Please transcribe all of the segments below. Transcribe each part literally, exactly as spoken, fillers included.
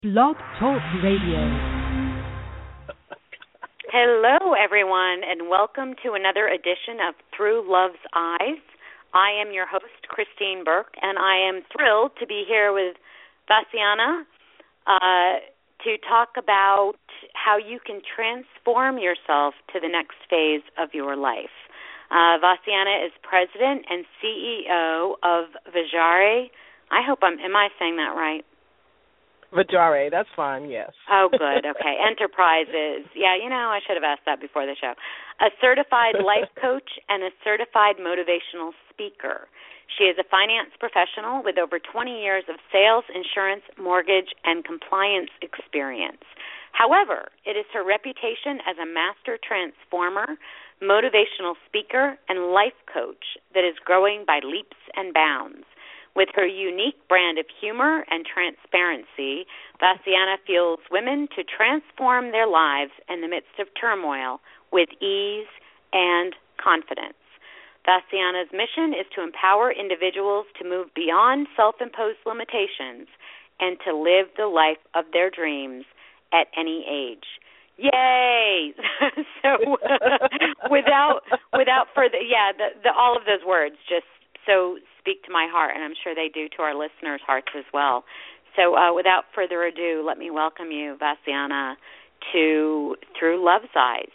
Blog Talk Radio. Hello, everyone, and welcome to another edition of Through Love's Eyes. I am your host, Christine Burke, and I am thrilled to be here with Vassiana uh, to talk about how you can transform yourself to the next phase of your life. Uh, Vassiana is president and C E O of Vajare. I hope I'm, am I saying that right? Vajare, that's fine, yes. Oh, good, okay. Enterprises. Yeah, you know, I should have asked that before the show. A certified life coach and a certified motivational speaker. She is a finance professional with over twenty years of sales, insurance, mortgage, and compliance experience. However, it is her reputation as a master transformer, motivational speaker, and life coach that is growing by leaps and bounds. With her unique brand of humor and transparency, Vassiana fuels women to transform their lives in the midst of turmoil with ease and confidence. Vassiana's mission is to empower individuals to move beyond self-imposed limitations and to live the life of their dreams at any age. Yay! so, without without further, yeah, the, the, all of those words just so speak to my heart, and I'm sure they do to our listeners' hearts as well. So uh, without further ado, let me welcome you, Vassiana, to Through Love's Eyes.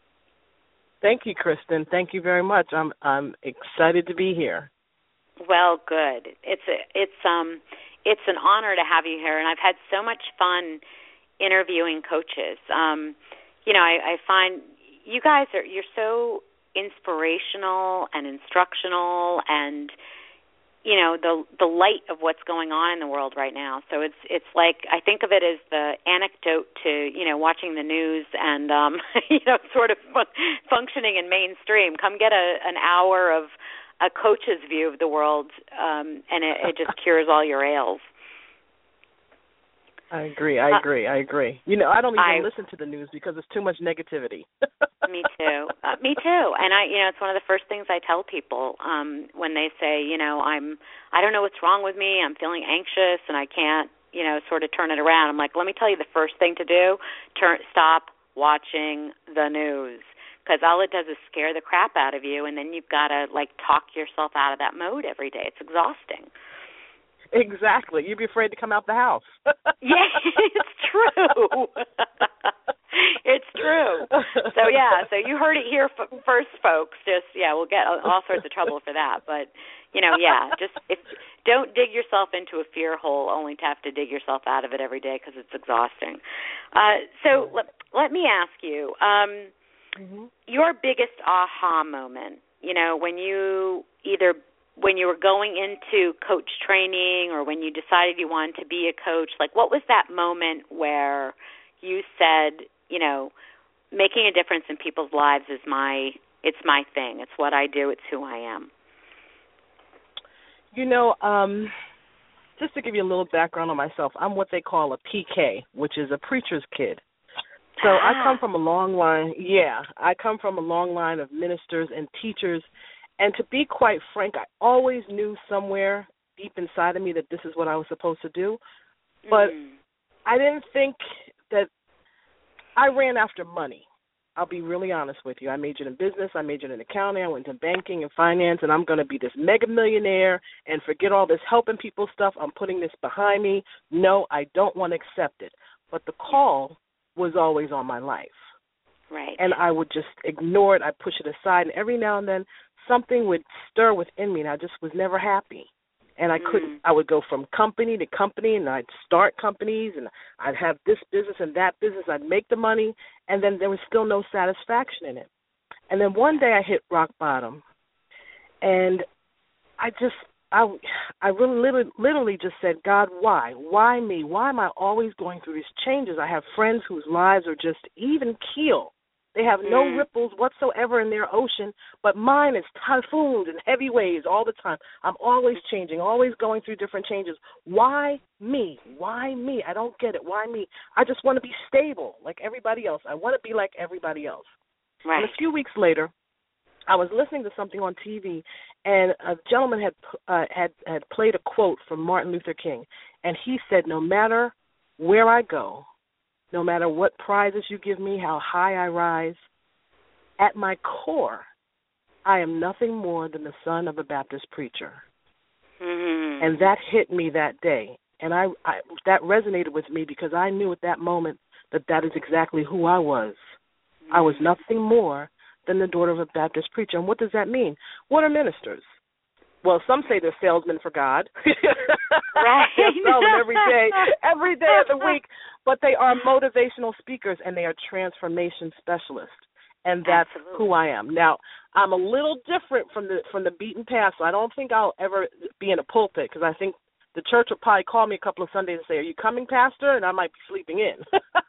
Thank you, Kristen. Thank you very much. I'm I'm excited to be here. Well, good. It's a, it's um it's an honor to have you here, and I've had so much fun interviewing coaches. Um, you know, I, I find you guys are you're so inspirational and instructional, and you know the the light of what's going on in the world right now. So it's it's like I think of it as the anecdote to you know watching the news and um, you know sort of fun- functioning in mainstream. Come get a an hour of a coach's view of the world, um, and it, it just cures all your ails. I agree. I agree. I agree. You know, I don't even I, listen to the news because there's too much negativity. Me too. Uh, me too. And I, you know, it's one of the first things I tell people um, when they say, you know, I'm, I don't know what's wrong with me. I'm feeling anxious and I can't, you know, sort of turn it around. I'm like, let me tell you the first thing to do: turn, stop watching the news, because all it does is scare the crap out of you, and then you've got to like talk yourself out of that mode every day. It's exhausting. Exactly. You'd be afraid to come out the house. Yeah, it's true. It's true. So, yeah, so you heard it here f- first, folks. Just, yeah, we'll get all sorts of trouble for that. But, you know, yeah, just if don't dig yourself into a fear hole only to have to dig yourself out of it every day because it's exhausting. Uh, so let, let me ask you, um, mm-hmm. your biggest aha moment, you know, when you either – when you were going into coach training or when you decided you wanted to be a coach, like what was that moment where you said, you know, making a difference in people's lives is my, it's my thing. It's what I do. It's who I am. You know, um, just to give you a little background on myself, I'm what they call a P K, which is a preacher's kid. So ah. I come from a long line, yeah, I come from a long line of ministers and teachers. And to be quite frank, I always knew somewhere deep inside of me that this is what I was supposed to do. But mm. I didn't think that I ran after money. I'll be really honest with you. I majored in business. I majored in accounting. I went into banking and finance, and I'm going to be this mega millionaire and forget all this helping people stuff. I'm putting this behind me. No, I don't want to accept it. But the call was always on my life. Right. And I would just ignore it. I'd push it aside. And every now and then, something would stir within me, and I just was never happy. And I couldn't, mm. I would go from company to company, and I'd start companies, and I'd have this business and that business. I'd make the money, and then there was still no satisfaction in it. And then one day I hit rock bottom, and I just, I, I really literally, literally just said, God, why? Why me? Why am I always going through these changes? I have friends whose lives are just even keel. They have no mm. ripples whatsoever in their ocean, but mine is typhoons and heavy waves all the time. I'm always changing, always going through different changes. Why me? Why me? I don't get it. Why me? I just want to be stable like everybody else. I want to be like everybody else. Right. And a few weeks later, I was listening to something on T V, and a gentleman had uh, had had played a quote from Martin Luther King, and he said, "No matter where I go, no matter what prizes you give me, how high I rise, at my core, I am nothing more than the son of a Baptist preacher. Mm-hmm. And that hit me that day. And I, I that resonated with me because I knew at that moment that that is exactly who I was. Mm-hmm. I was nothing more than the daughter of a Baptist preacher. And what does that mean? What are ministers? Well, some say they're salesmen for God. Right. They're selling every day, every day of the week. But they are motivational speakers, and they are transformation specialists. And that's Absolutely. who I am. Now, I'm a little different from the from the beaten path, so I don't think I'll ever be in a pulpit because I think the church will probably call me a couple of Sundays and say, are you coming, Pastor? And I might be sleeping in.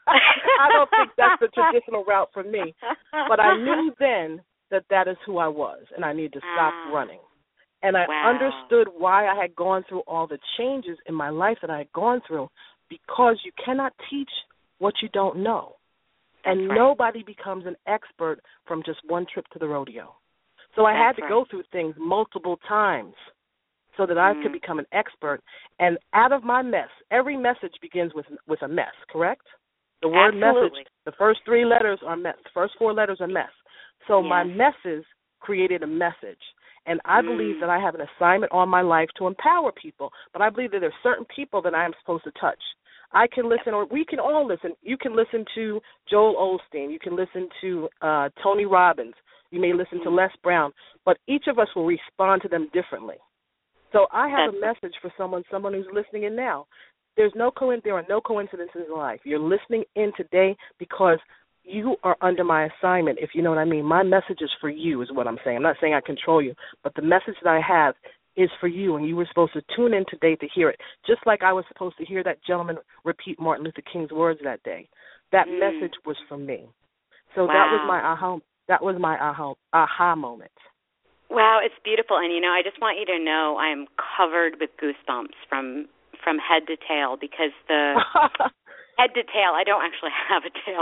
I don't think that's the traditional route for me. But I knew then that that is who I was, and I needed to stop ah. running. And I wow. understood why I had gone through all the changes in my life that I had gone through, because you cannot teach what you don't know. That's and right. nobody becomes an expert from just one trip to the rodeo. So I That's had to right. go through things multiple times so that I mm. could become an expert. And out of my mess, every message begins with with a mess, correct? The word Absolutely. message, the first three letters are mess. The first four letters are mess. So yes. my messes created a message. And I mm. believe that I have an assignment on my life to empower people. But I believe that there are certain people that I am supposed to touch. I can listen, or we can all listen. You can listen to Joel Osteen. You can listen to uh, Tony Robbins. You may listen to Les Brown. But each of us will respond to them differently. So I have That's a message for someone, someone who's listening in now. There's no co- there are no coincidences in life. You're listening in today because you are under my assignment, if you know what I mean. My message is for you is what I'm saying. I'm not saying I control you, but the message that I have is for you, and you were supposed to tune in today to hear it, just like I was supposed to hear that gentleman repeat Martin Luther King's words that day. That mm. message was from me. So wow. that was my aha, that was my aha, aha moment. Wow, it's beautiful. And, you know, I just want you to know I am covered with goosebumps from from head to tail because the head to tail, I don't actually have a tail,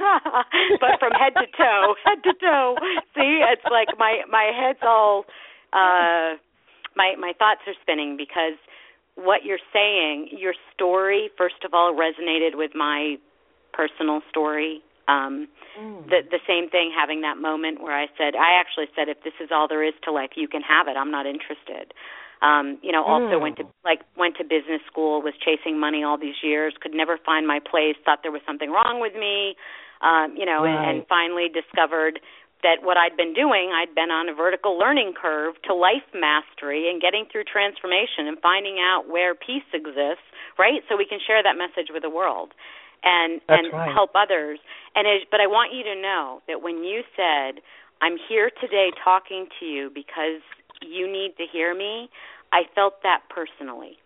but from head to toe, head to toe. See, it's like my, my head's all, uh, my, my thoughts are spinning because what you're saying, your story, first of all, resonated with my personal story. Um, mm. the, the same thing, having that moment where I said, I actually said, if this is all there is to life, you can have it. I'm not interested. Um, you know, also mm. went to like went to business school, was chasing money all these years, could never find my place, thought there was something wrong with me, um, you know, right. and, and finally discovered that what I'd been doing, I'd been on a vertical learning curve to life mastery and getting through transformation and finding out where peace exists, right? So we can share that message with the world and That's and right. help others. And it, but I want you to know that when you said, I'm here today talking to you because you need to hear me, I felt that personally.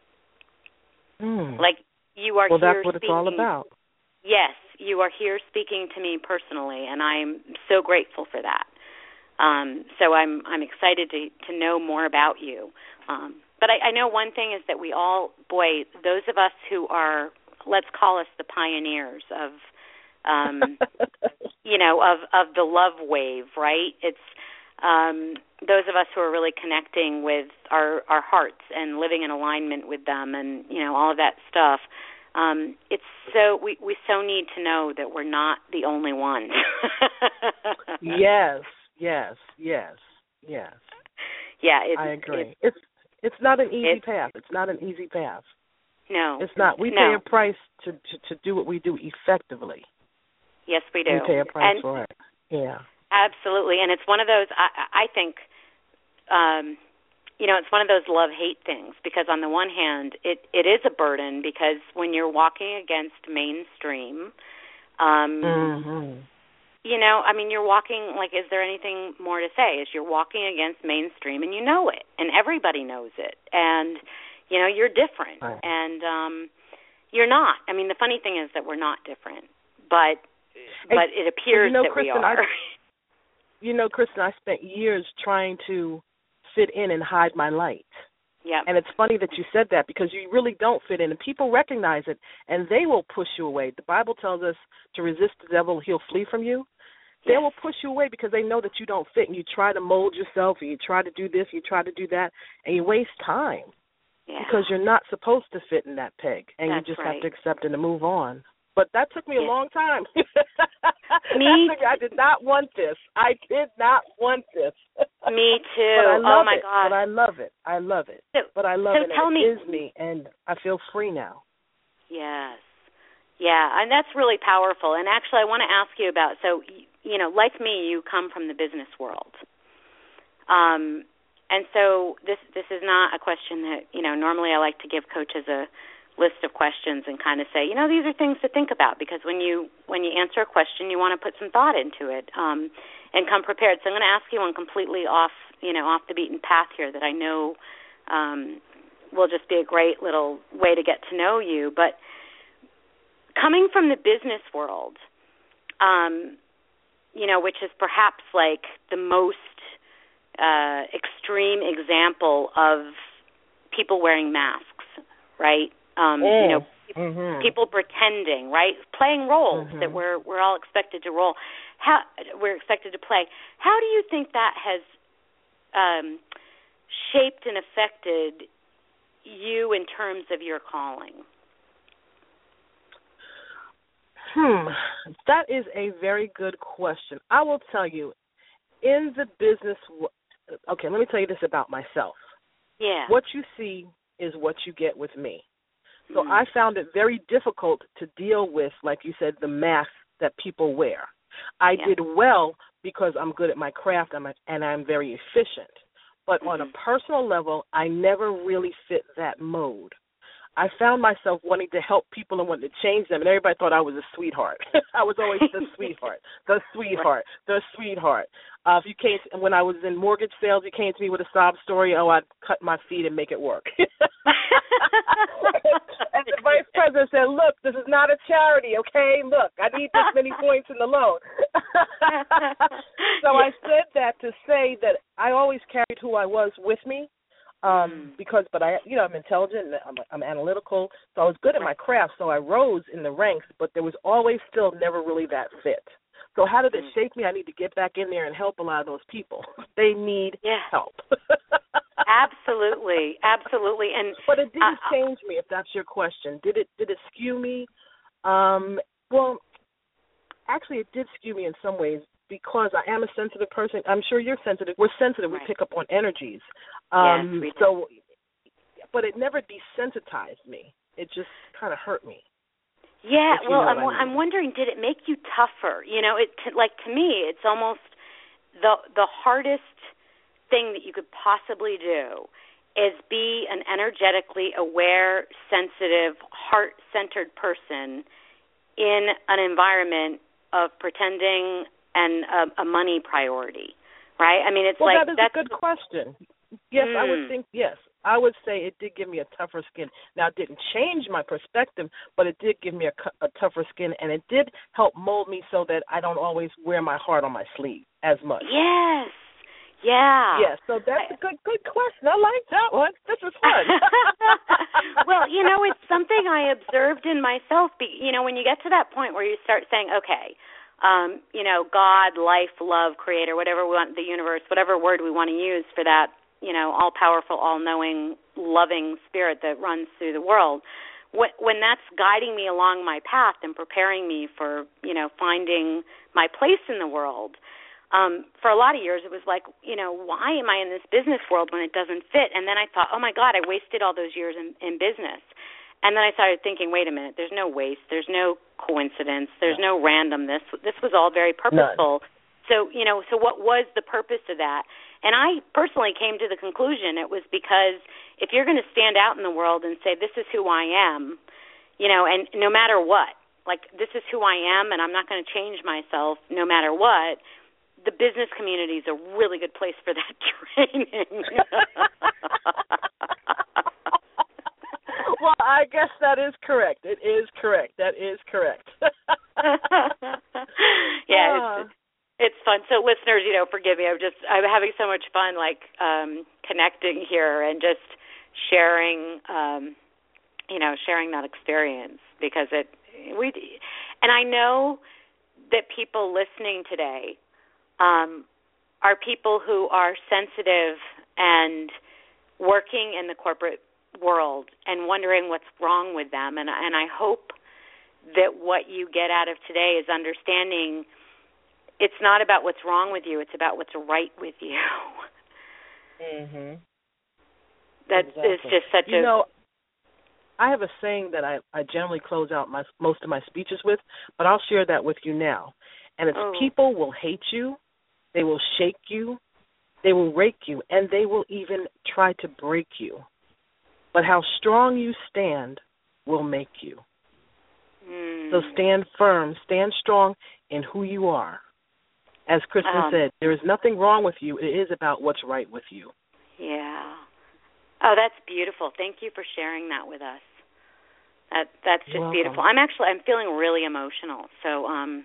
Mm. Like you are well, here that's what speaking. It's all about. Yes, you are here speaking to me personally, and I'm so grateful for that. Um, so I'm I'm excited to, to know more about you. Um, but I, I know one thing is that we all, boy, those of us who are, let's call us the pioneers of, um, you know, of, of the love wave, right? It's um, those of us who are really connecting with our, our hearts and living in alignment with them and, you know, all of that stuff. Um, it's so we, we so need to know that we're not the only ones. yes, yes, yes, yes. Yeah, it's, I agree. It's it's it's not an easy it's, path. It's not an easy path. No, it's not. We no. pay a price to, to to do what we do effectively. Yes, we do. We pay a price and, for it. Yeah, absolutely. And it's one of those. I, I think. Um, You know, it's one of those love-hate things because on the one hand, it, it is a burden because when you're walking against mainstream, um, mm-hmm. you know, I mean, you're walking, like, is there anything more to say? Is you're walking against mainstream and you know it and everybody knows it and, you know, you're different right. and um, you're not. I mean, the funny thing is that we're not different, but hey, but it appears you know, that Kristen, we are. I, you know, Kristen, I spent years trying to fit in and hide my light. Yep. And it's funny that you said that because you really don't fit in, and people recognize it, and they will push you away. The Bible tells us to resist the devil, he'll flee from you. They yes. will push you away because they know that you don't fit, and you try to mold yourself, and you try to do this, you try to do that, and you waste time. Yeah. Because you're not supposed to fit in that peg, and That's you just right. have to accept it and move on. But that took me yeah. a long time. Me took, I did not want this. I did not want this. Me too. But I love oh, my it. God. But I love it. I love it. So, but I love so it, tell and me, it is me, and I feel free now. Yes. Yeah, and that's really powerful. And actually, I want to ask you about, so, you know, like me, you come from the business world. Um, and so this this is not a question that, you know, normally I like to give coaches a list of questions and kind of say, you know, these are things to think about, because when you when you answer a question, you want to put some thought into it um, and come prepared. So I'm going to ask you one completely off, you know, off the beaten path here that I know um, will just be a great little way to get to know you. But coming from the business world, um, you know, which is perhaps like the most uh, extreme example of people wearing masks, right? Um, mm. You know, mm-hmm. people pretending, right? Playing roles mm-hmm. that we're we're all expected to roll. How we're expected to play. How do you think that has um, shaped and affected you in terms of your calling? Hmm, that is a very good question. I will tell you, in the business, okay, let me tell you this about myself. Yeah. What you see is what you get with me. So mm. I found it very difficult to deal with, like you said, the masks that people wear. I yeah. did well because I'm good at my craft and, and I'm very efficient. But mm-hmm. on a personal level, I never really fit that mode. I found myself wanting to help people and wanting to change them, and everybody thought I was a sweetheart. I was always the sweetheart, the sweetheart, the sweetheart. Uh, if you came to, when I was in mortgage sales, you came to me with a sob story. Oh, I'd cut my feet and make it work. And the vice president said, "Look, this is not a charity, okay? Look, I need this many points in the loan." So yeah. I said that to say that I always carried who I was with me. Um, mm. Because, but I, you know, I'm intelligent, and I'm, I'm analytical, so I was good at my craft, so I rose in the ranks, but there was always still never really that fit. So how did it mm. shape me? I need to get back in there and help a lot of those people. They need yeah. help. Absolutely, absolutely. And but it didn't uh, change me, if that's your question. Did it? Did it skew me? Um, well, actually, it did skew me in some ways, because I am a sensitive person. I'm sure you're sensitive. We're sensitive. Right. We pick up on energies. Um, yes, we do. So, but it never desensitized me. It just kind of hurt me. Yeah. Well, I'm, I mean. I'm wondering, did it make you tougher? You know, it like to me, it's almost the the hardest thing that you could possibly do is be an energetically aware, sensitive, heart-centered person in an environment of pretending and a, a money priority, right? I mean, it's well, like that is that's a good question. Yes, mm. I would think yes. I would say it did give me a tougher skin. Now, it didn't change my perspective, but it did give me a, a tougher skin, and it did help mold me so that I don't always wear my heart on my sleeve as much. Yes. Yeah. Yes, so that's a good good question. I like that one. This is fun. Well, you know, it's something I observed in myself. You know, when you get to that point where you start saying, okay, um, you know, God, life, love, creator, whatever we want, the universe, whatever word we want to use for that, you know, all-powerful, all-knowing, loving spirit that runs through the world, when, when that's guiding me along my path and preparing me for, you know, finding my place in the world, Um, for a lot of years, it was like, you know, why am I in this business world when it doesn't fit? And then I thought, oh, my God, I wasted all those years in, in business. And then I started thinking, wait a minute, there's no waste. There's no coincidence. There's no, no randomness. This was all very purposeful. None. So, you know, so what was the purpose of that? And I personally came to the conclusion it was because if you're going to stand out in the world and say, this is who I am, you know, and no matter what, like this is who I am and I'm not going to change myself no matter what, the business community is a really good place for that training. Well, I guess that is correct. It is correct. That is correct. Yeah, it's, it's fun. So, listeners, you know, forgive me. I'm just I'm having so much fun, like um, connecting here and just sharing, um, you know, sharing that experience because it we and I know that people listening today. Um, are people who are sensitive and working in the corporate world and wondering what's wrong with them. And, and I hope that what you get out of today is understanding it's not about what's wrong with you, it's about what's right with you. Mm-hmm. That exactly. is just such you a... You know, I have a saying that I, I generally close out my, most of my speeches with, but I'll share that with you now. And it's oh. people will hate you, they will shake you, they will rake you, and they will even try to break you. But how strong you stand will make you. Mm. So stand firm, stand strong in who you are. As Kristen um, said, there is nothing wrong with you. It is about what's right with you. Yeah. Oh, that's beautiful. Thank you for sharing that with us. That that's just You're beautiful. welcome. I'm actually I'm feeling really emotional. So um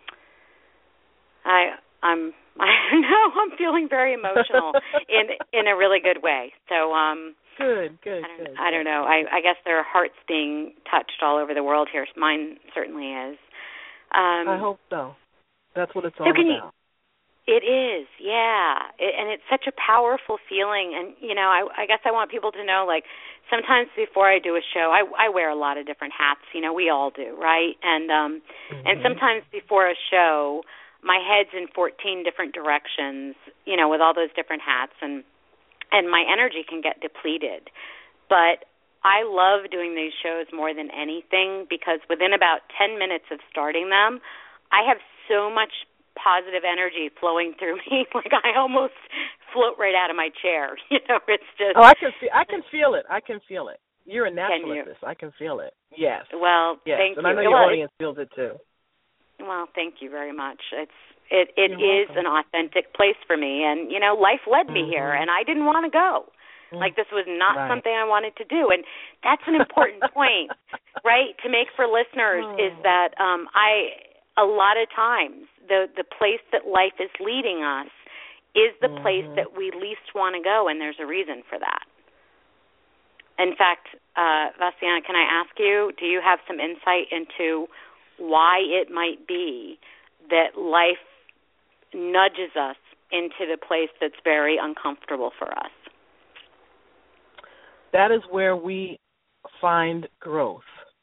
I I'm I know I'm feeling very emotional in in a really good way. So um Good, good, I don't, good. I don't know. I, I guess there are hearts being touched all over the world here. Mine certainly is. Um, I hope so. That's what it's so all can about. You, it is, yeah. It, and it's such a powerful feeling. And, you know, I, I guess I want people to know, like, sometimes before I do a show, I, I wear a lot of different hats. You know, we all do, right? And um, mm-hmm. and sometimes before a show, my head's in fourteen different directions, you know, with all those different hats. And and my energy can get depleted. But I love doing these shows more than anything because within about ten minutes of starting them, I have so much positive energy flowing through me. Like I almost float right out of my chair. You know, it's just... Oh, I can feel, I can feel it. I can feel it. You're a natural you? at this. I can feel it. Yes. Well, yes. thank and you. And I know your well, audience feels it too. Well, thank you very much. It's It it You're is welcome. an authentic place for me, and you know, life led me mm-hmm. here, and I didn't want to go. Mm-hmm. Like this was not right. something I wanted to do, and that's an important point, right, to make for listeners oh. is that um, I a lot of times the the place that life is leading us is the mm-hmm. place that we least want to go, and there's a reason for that. In fact, uh, Vasiyana, can I ask you, do you have some insight into why it might be that life nudges us into the place that's very uncomfortable for us? That is where we find growth.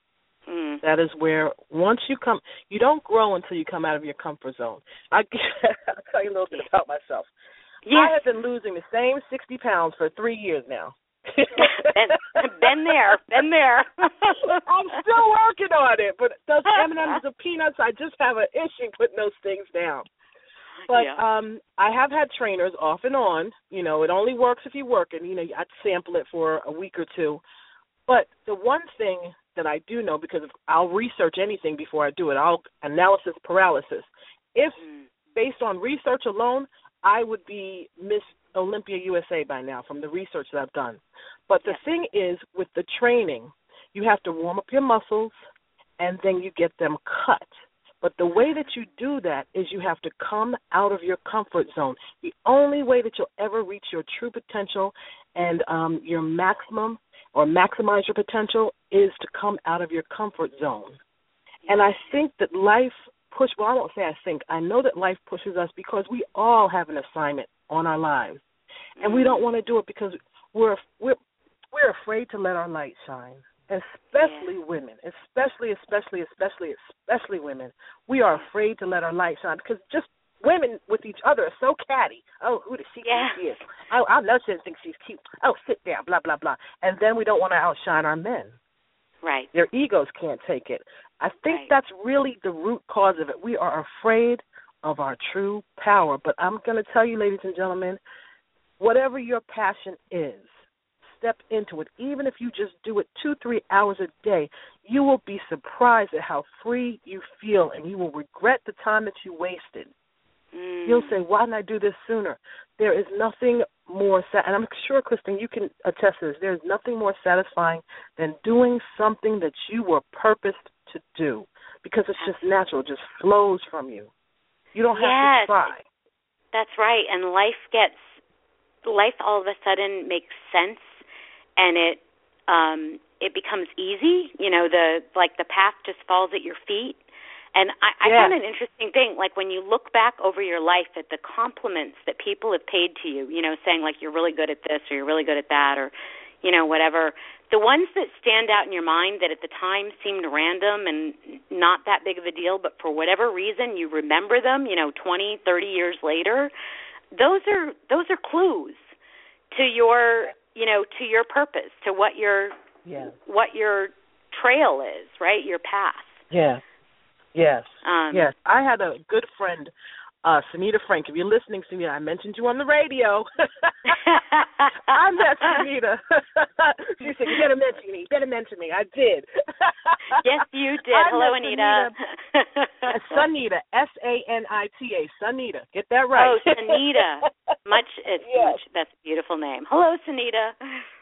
Mm. That is where once you come, you don't grow until you come out of your comfort zone. I, I'll tell you a little bit about myself. Yes. I have been losing the same sixty pounds for three years now. been, been there, been there. I'm still working on it, but those M and M's and peanuts, I just have an issue putting those things down. But yeah. um, I have had trainers off and on. You know, it only works if you work it. You know, I'd sample it for a week or two. But the one thing that I do know, because I'll research anything before I do it, I'll analysis paralysis. If, mm. based on research alone, I would be Miss Olympia U S A by now from the research that I've done. But the yes. thing is, with the training, you have to warm up your muscles, and then you get them cut. But the way that you do that is you have to come out of your comfort zone. The only way that you'll ever reach your true potential and um, your maximum or maximize your potential is to come out of your comfort zone. And I think that life push, well, I won't say I think, I know that life pushes us because we all have an assignment on our lives. And mm-hmm. we don't want to do it because we're, we're, we're afraid to let our light shine. Especially yeah. women, especially, especially, especially, especially women. We are afraid to let our light shine because just women with each other are so catty. Oh, who does she yeah. think she is? Oh, I know she thinks she's cute. Oh, sit down, blah, blah, blah. And then we don't want to outshine our men. Right. Their egos can't take it. I think right. that's really the root cause of it. We are afraid of our true power. But I'm going to tell you, ladies and gentlemen, whatever your passion is, step into it. Even if you just do it two, three hours a day, you will be surprised at how free you feel, and you will regret the time that you wasted. Mm. You'll say, why didn't I do this sooner? There is nothing more, sa- and I'm sure, Kristen, you can attest to this, there is nothing more satisfying than doing something that you were purposed to do, because it's just natural. It just flows from you. You don't have yes. to try. That's right, and life gets, life all of a sudden makes sense. And it um, it becomes easy, you know, the like the path just falls at your feet. And I, I yeah. found an interesting thing, like when you look back over your life at the compliments that people have paid to you, you know, saying like you're really good at this or you're really good at that or, you know, whatever. The ones that stand out in your mind that at the time seemed random and not that big of a deal, but for whatever reason you remember them, you know, twenty, thirty years later, those are those are clues to your, you know, to your purpose, to what your yeah. what your trail is, right? Your path. Yeah. Yes. Um, yes. I had a good friend, uh, Sunita Frank. If you're listening, Sunita, I mentioned you on the radio. I met Sunita. She said, you better mention me. You better mention me. I did. Yes, you did. I Hello, Anita. Sunita, S A N I T A, Sunita. Get that right. Oh, Sunita. Much, it's yes. much, that's a beautiful name. Hello, Sunita.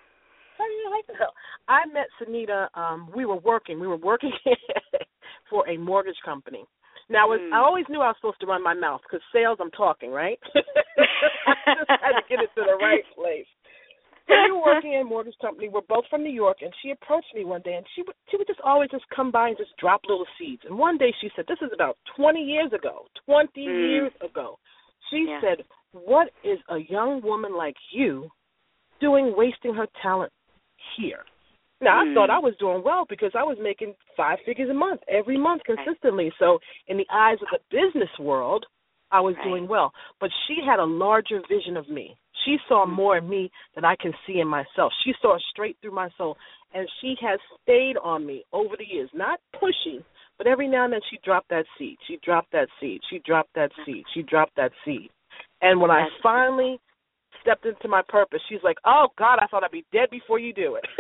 I met Sunita. Um, we were working. We were working for a mortgage company. Now, was, mm. I always knew I was supposed to run my mouth because sales, I'm talking, right? I just had to get it to the right place. So we were working in a mortgage company. We're both from New York, and she approached me one day, and she would, she would just always just come by and just drop little seeds. And one day she said, this is about twenty years ago, twenty mm. years ago. She yeah. said, what is a young woman like you doing wasting her talent here? Now, I mm. thought I was doing well because I was making five figures a month, every month consistently. So in the eyes of the business world, I was right. doing well. But she had a larger vision of me. She saw mm. more in me than I can see in myself. She saw straight through my soul, and she has stayed on me over the years, not pushing, but every now and then she dropped that seed. She dropped that seed. She dropped that seed. She dropped that seed. And when I finally stepped into my purpose, she's like, oh, God, I thought I'd be dead before you do it.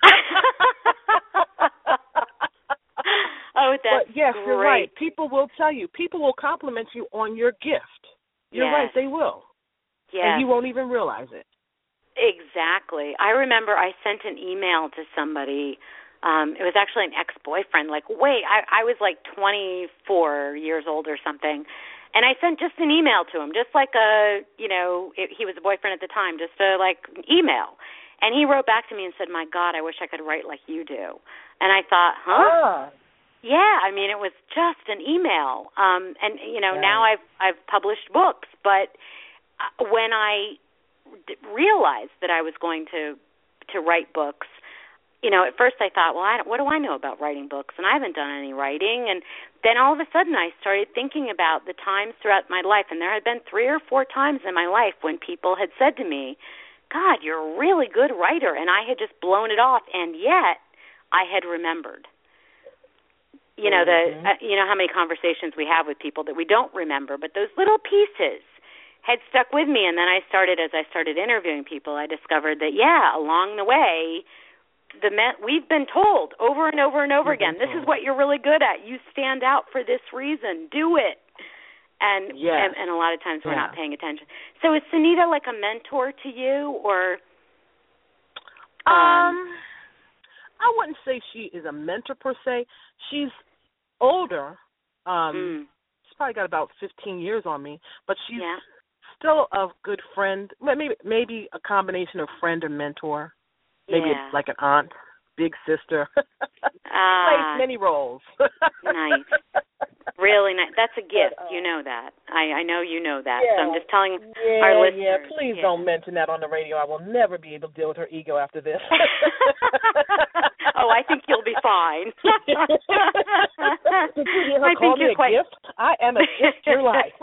Oh, that's But, yes, great. you're right. People will tell you. People will compliment you on your gift. You're yes. right, they will. Yes. And you won't even realize it. Exactly. I remember I sent an email to somebody. Um, it was actually an ex-boyfriend. Like, wait, I, I was like twenty-four years old or something. And I sent just an email to him, just like a, you know, it, he was a boyfriend at the time, just a, like, email. And he wrote back to me and said, my God, I wish I could write like you do. And I thought, huh? Ah. Yeah, I mean, it was just an email. Um, and, you know, right. now I've I've published books. But when I d- realized that I was going to to write books, you know, at first I thought, well, I don't, what do I know about writing books? And I haven't done any writing. And then all of a sudden I started thinking about the times throughout my life, and there had been three or four times in my life when people had said to me, God, you're a really good writer, and I had just blown it off, and yet I had remembered. You know, mm-hmm. the uh, you know how many conversations we have with people that we don't remember, but those little pieces had stuck with me. And then I started, as I started interviewing people, I discovered that, yeah, along the way, the me- we've been told over and over and over You've again, this is what you're really good at. You stand out for this reason. Do it. And yes. and, and a lot of times we're yeah. not paying attention. So is Sunita like a mentor to you, or? Um, um I wouldn't say she is a mentor per se. She's older. Um, mm. She's probably got about fifteen years on me, but she's yeah. still a good friend. Maybe maybe a combination of friend and mentor. Maybe yeah. like an aunt, big sister. Ah, Plays many roles. Nice. Really nice. That's a gift. But, uh, you know that. I, I know you know that. Yeah, so I'm just telling yeah, our listeners. Yeah, please yeah. don't mention that on the radio. I will never be able to deal with her ego after this. Oh, I think you'll be fine. Did you hear her I call think me you're a quite... gift? I am a gift to your life.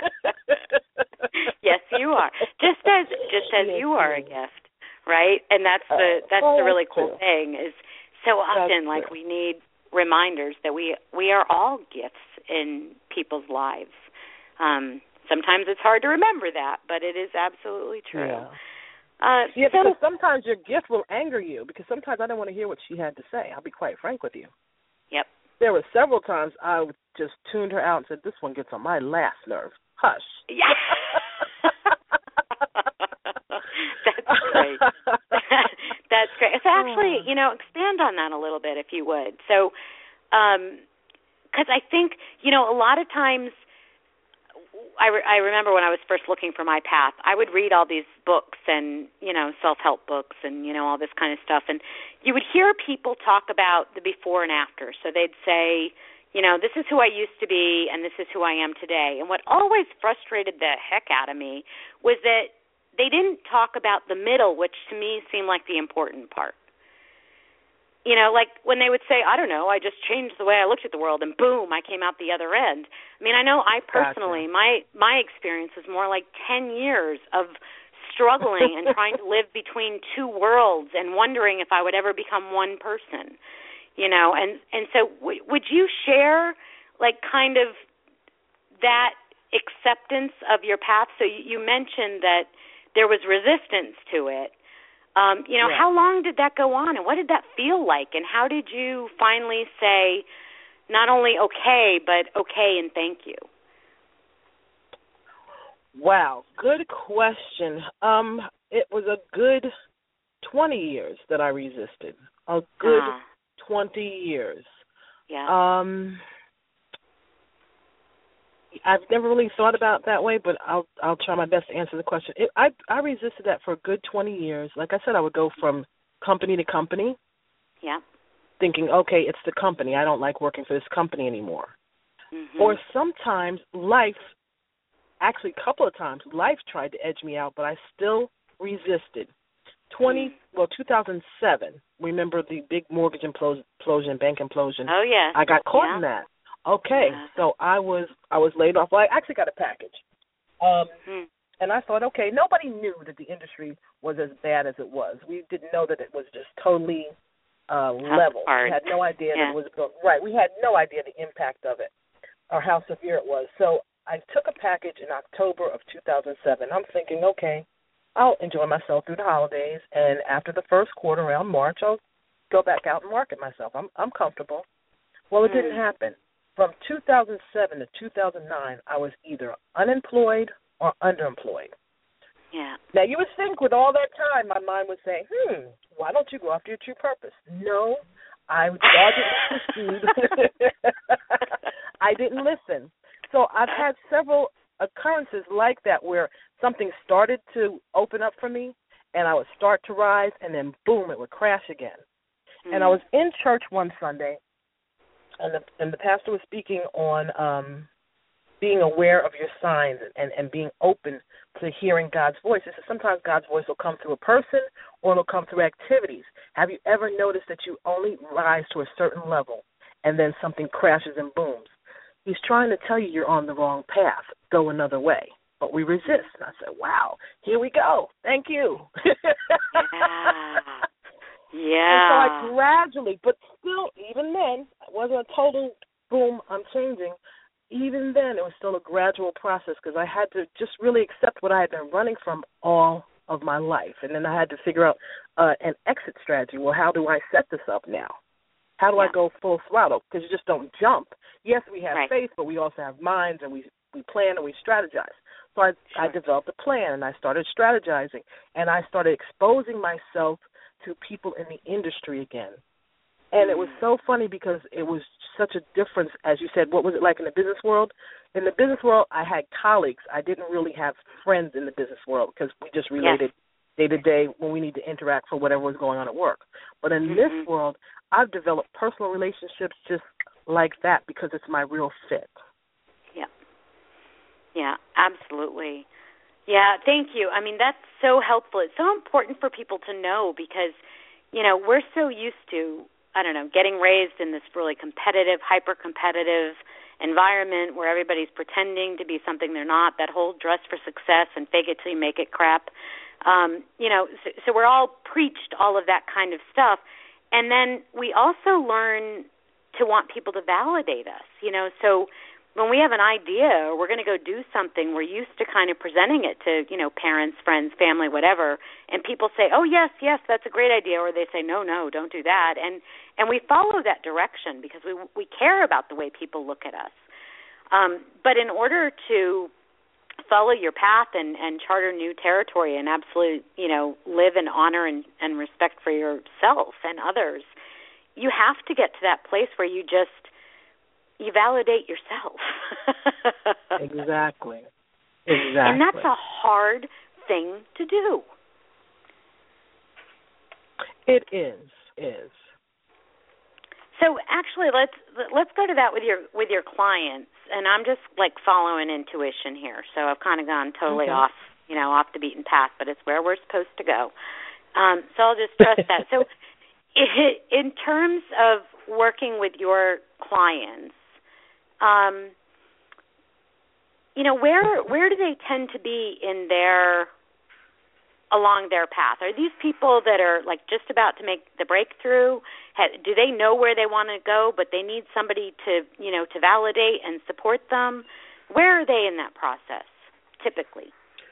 Yes, you are. Just as just as yes, you are yes. a gift, right? And that's the uh, that's oh, the really that's cool true. thing is so often that's like true. we need reminders that we we are all gifts in people's lives. Um, sometimes it's hard to remember that, but it is absolutely true. Yeah. Uh, yeah, so, because sometimes your gift will anger you because sometimes I don't want to hear what she had to say. I'll be quite frank with you. Yep. There were several times I just tuned her out and said, this one gets on my last nerve. Hush. Yeah. That's great. That's great. So actually, you know, expand on that a little bit if you would. So, because um, I think, you know, a lot of times, I, re- I remember when I was first looking for my path, I would read all these books and, you know, self-help books and, you know, all this kind of stuff. And you would hear people talk about the before and after. So they'd say, you know, this is who I used to be and this is who I am today. And what always frustrated the heck out of me was that they didn't talk about the middle, which to me seemed like the important part. You know, like when they would say, I don't know, I just changed the way I looked at the world, and boom, I came out the other end. I mean, I know I personally, gotcha. my my experience was more like ten years of struggling and trying to live between two worlds and wondering if I would ever become one person. You know, and, and so w- would you share, like, kind of that acceptance of your path? So you, you mentioned that there was resistance to it. Um, you know, yeah. How long did that go on, and what did that feel like, and how did you finally say not only okay, but okay and thank you? Wow, good question. Um, it was a good twenty years that I resisted, a good ah. twenty years. Yeah. Um, I've never really thought about it that way, but I'll I'll try my best to answer the question. It, I I resisted that for a good twenty years. Like I said, I would go from company to company. Yeah. Thinking, okay, it's the company. I don't like working for this company anymore. Mm-hmm. Or sometimes life, actually a couple of times, life tried to edge me out, but I still resisted. Twenty mm-hmm. well, two thousand seven. Remember the big mortgage implosion, bank implosion? Oh yeah. I got caught yeah. in that. Okay, yeah. so I was I was laid off. Well, I actually got a package, um, hmm. and I thought, okay, nobody knew that the industry was as bad as it was. We didn't know that it was just totally uh, level. Hard. We had no idea yeah. that it was right. We had no idea the impact of it or how severe it was. So I took a package in October of two thousand seven. I'm thinking, okay, I'll enjoy myself through the holidays, and after the first quarter, around March, I'll go back out and market myself. I'm I'm comfortable. Well, it mm. didn't happen. From two thousand seven to two thousand nine, I was either unemployed or underemployed. Yeah. Now, you would think with all that time, my mind would say, hmm, why don't you go after your true purpose? No, I didn't proceed. I didn't listen. So I've had several occurrences like that where something started to open up for me, and I would start to rise, and then, boom, it would crash again. Mm. And I was in church one Sunday, and the, and the pastor was speaking on um, being aware of your signs and, and being open to hearing God's voice. He said sometimes God's voice will come through a person or it'll come through activities. Have you ever noticed that you only rise to a certain level and then something crashes and booms? He's trying to tell you you're on the wrong path. Go another way. But we resist. And I said, wow, here we go. Thank you. Yeah. Yeah. And so I gradually, but still, even then, it wasn't a total boom, I'm changing. Even then, it was still a gradual process because I had to just really accept what I had been running from all of my life. And then I had to figure out uh, an exit strategy. Well, how do I set this up now? How do yeah. I go full throttle? Because you just don't jump. Yes, we have right. faith, but we also have minds, and we, we plan and we strategize. So I, sure. I developed a plan, and I started strategizing, and I started exposing myself to people in the industry again. And it was so funny because it was such a difference, as you said, what was it like in the business world? In the business world, I had colleagues. I didn't really have friends in the business world because we just related yes. day to day when we need to interact for whatever was going on at work. But in mm-hmm. this world, I've developed personal relationships just like that because it's my real fit. Yeah. Yeah, absolutely. Yeah, thank you. I mean, that's so helpful. It's so important for people to know because, you know, we're so used to, I don't know, getting raised in this really competitive, hyper-competitive environment where everybody's pretending to be something they're not, that whole dress for success and fake it till you make it crap. Um, you know, so, so we're all preached all of that kind of stuff. And then we also learn to want people to validate us, you know, so when we have an idea or we're going to go do something, we're used to kind of presenting it to, you know, parents, friends, family, whatever, and people say, oh, yes, yes, that's a great idea, or they say, no, no, don't do that, and and we follow that direction because we we care about the way people look at us. Um, but in order to follow your path and, and charter new territory and absolutely, you know, live in honor and, and respect for yourself and others, you have to get to that place where you just you validate yourself. Exactly. Exactly. And that's a hard thing to do. It is. Is. So actually, let's let's go to that with your with your clients. And I'm just like following intuition here. So I've kind of gone totally okay. off, you you know, off the beaten path, but it's where we're supposed to go. Um, so I'll just trust that. So in terms of working with your clients, um, you know, where where do they tend to be in their along their path? Are these people that are like just about to make the breakthrough? Do they know where they want to go, but they need somebody to, you know, to validate and support them? Where are they in that process, typically?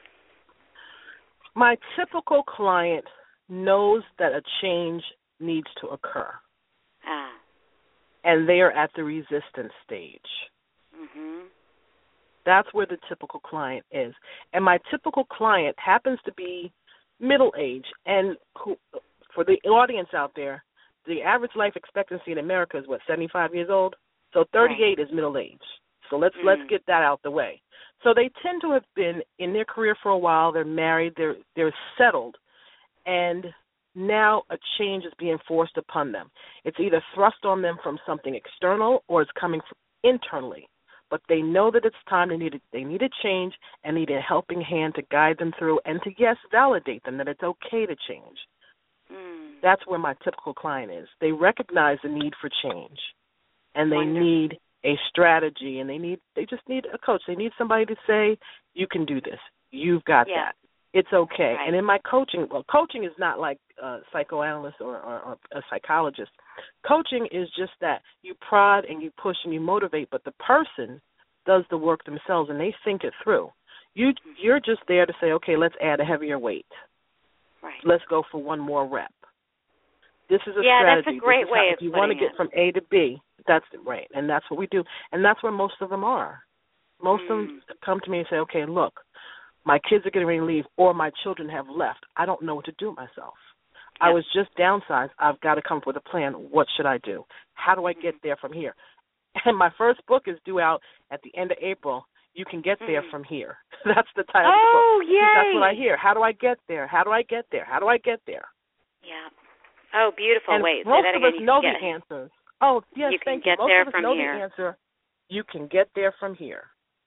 My typical client knows that a change needs to occur. Ah. And they are at the resistance stage. Mm-hmm. That's where the typical client is. And my typical client happens to be middle age. And who, for the audience out there, the average life expectancy in America is, what, seventy-five years old? So thirty-eight right. is middle age. So let's mm. let's get that out the way. So they tend to have been in their career for a while. They're married. They're they're settled. And now a change is being forced upon them. It's either thrust on them from something external or it's coming from internally. But they know that it's time. They need a, they need a change and need a helping hand to guide them through and to, yes, validate them that it's okay to change. Mm. That's where my typical client is. They recognize the need for change, and they Wonderful. need a strategy, and they need they just need a coach. They need somebody to say, you can do this. You've got yeah. that. It's okay. Right. And in my coaching, well, coaching is not like a psychoanalyst or, or, or a psychologist. Coaching is just that. You prod and you push and you motivate, but the person does the work themselves, and they think it through. You, you're just there to say, okay, let's add a heavier weight. Right. Let's go for one more rep. This is a yeah, strategy. that's a great way how, of if you want to get it. from A to B, that's right, and that's what we do. And that's where most of them are. Most mm. of them come to me and say, okay, look, my kids are getting ready to leave or my children have left. I don't know what to do myself. Yep. I was just downsized. I've got to come up with a plan. What should I do? How do I get there from here? And my first book is due out at the end of April. You can get there mm. from here. That's the title oh, of the book. Yay. That's what I hear. How do I get there? How do I get there? How do I get there? Yeah. Oh, beautiful. And Wait, most say that of again. us You know get, the answers. Oh, yes, you thank can you. Get Most there of us from know here. the answer. You can get there from here.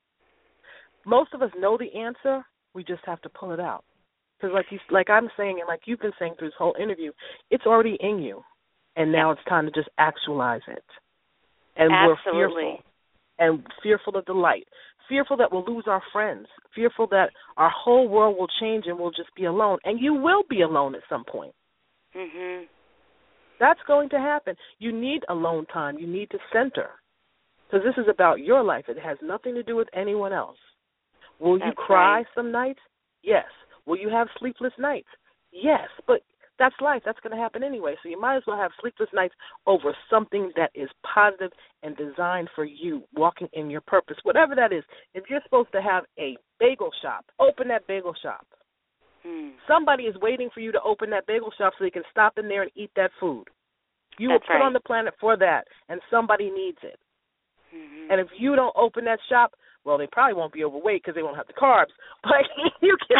Most of us know the answer. We just have to pull it out. Because like you, like I'm saying, and like you've been saying through this whole interview, it's already in you. And now yes. it's time to just actualize it. And Absolutely. we're fearful. And fearful of the light. Fearful that we'll lose our friends. Fearful that our whole world will change and we'll just be alone. And you will be alone at some point. Mm-hmm. That's going to happen. You need alone time. You need to center. Because this is about your life. It has nothing to do with anyone else. Will That's you cry right. some nights? Yes. Will you have sleepless nights? Yes. But that's life. That's going to happen anyway. So you might as well have sleepless nights over something that is positive and designed for you, walking in your purpose, whatever that is. If you're supposed to have a bagel shop, open that bagel shop. Hmm. Somebody is waiting for you to open that bagel shop so you can stop in there and eat that food. You That's were put right. on the planet for that, and somebody needs it. Mm-hmm. And if you don't open that shop, well, they probably won't be overweight because they won't have the carbs. But you get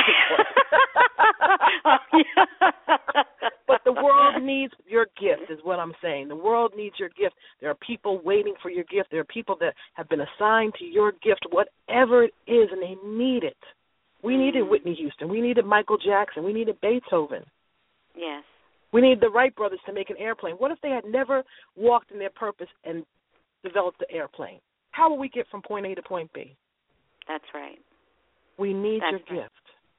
the point. But the world needs your gift is what I'm saying. The world needs your gift. There are people waiting for your gift. There are people that have been assigned to your gift, whatever it is, and they need it. We needed Whitney Houston. We needed Michael Jackson. We needed Beethoven. Yes. We need the Wright brothers to make an airplane. What if they had never walked in their purpose and developed the airplane? How will we get from point A to point B? That's right. We need that's your right. gift.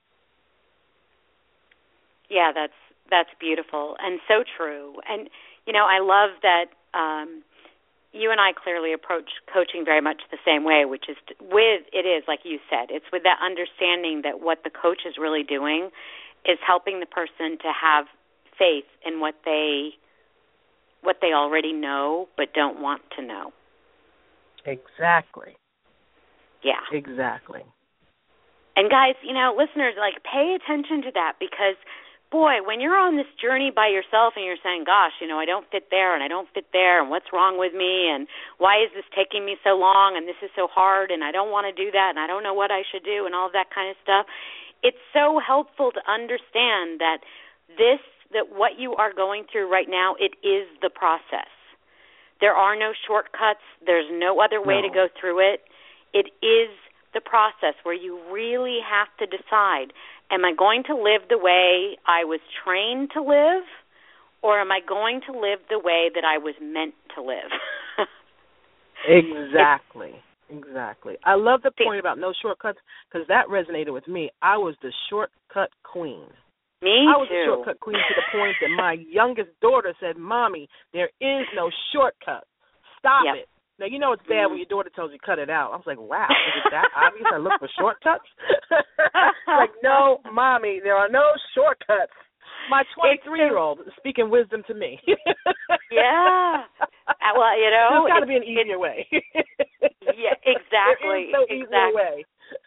Yeah, that's that's beautiful and so true. And, you know, I love that um, you and I clearly approach coaching very much the same way, which is to, with, it is, like you said, it's with that understanding that what the coach is really doing is helping the person to have faith in what they what they already know but don't want to know. Exactly. Yeah. Exactly. And guys, you know, listeners, like, pay attention to that because, boy, when you're on this journey by yourself and you're saying, gosh, you know, I don't fit there and I don't fit there and what's wrong with me and why is this taking me so long and this is so hard and I don't want to do that and I don't know what I should do and all of that kind of stuff, it's so helpful to understand that this, that what you are going through right now, it is the process. There are no shortcuts. There's no other way no. to go through it. It is the process where you really have to decide, am I going to live the way I was trained to live, or am I going to live the way that I was meant to live? Exactly. It's, exactly. I love the point about no shortcuts because that resonated with me. I was the shortcut queen. Me I was too. a shortcut queen to the point that my youngest daughter said, Mommy, there is no shortcut. Stop yep. it. Now, you know it's bad mm. when your daughter tells you cut it out. I was like, wow, is it that obvious I look for shortcuts? Like, no, Mommy, there are no shortcuts. My twenty-three-year-old is speaking wisdom to me. Yeah. Well, you know. There's got to be an easier way. Yeah, exactly. There is no exactly. easier way.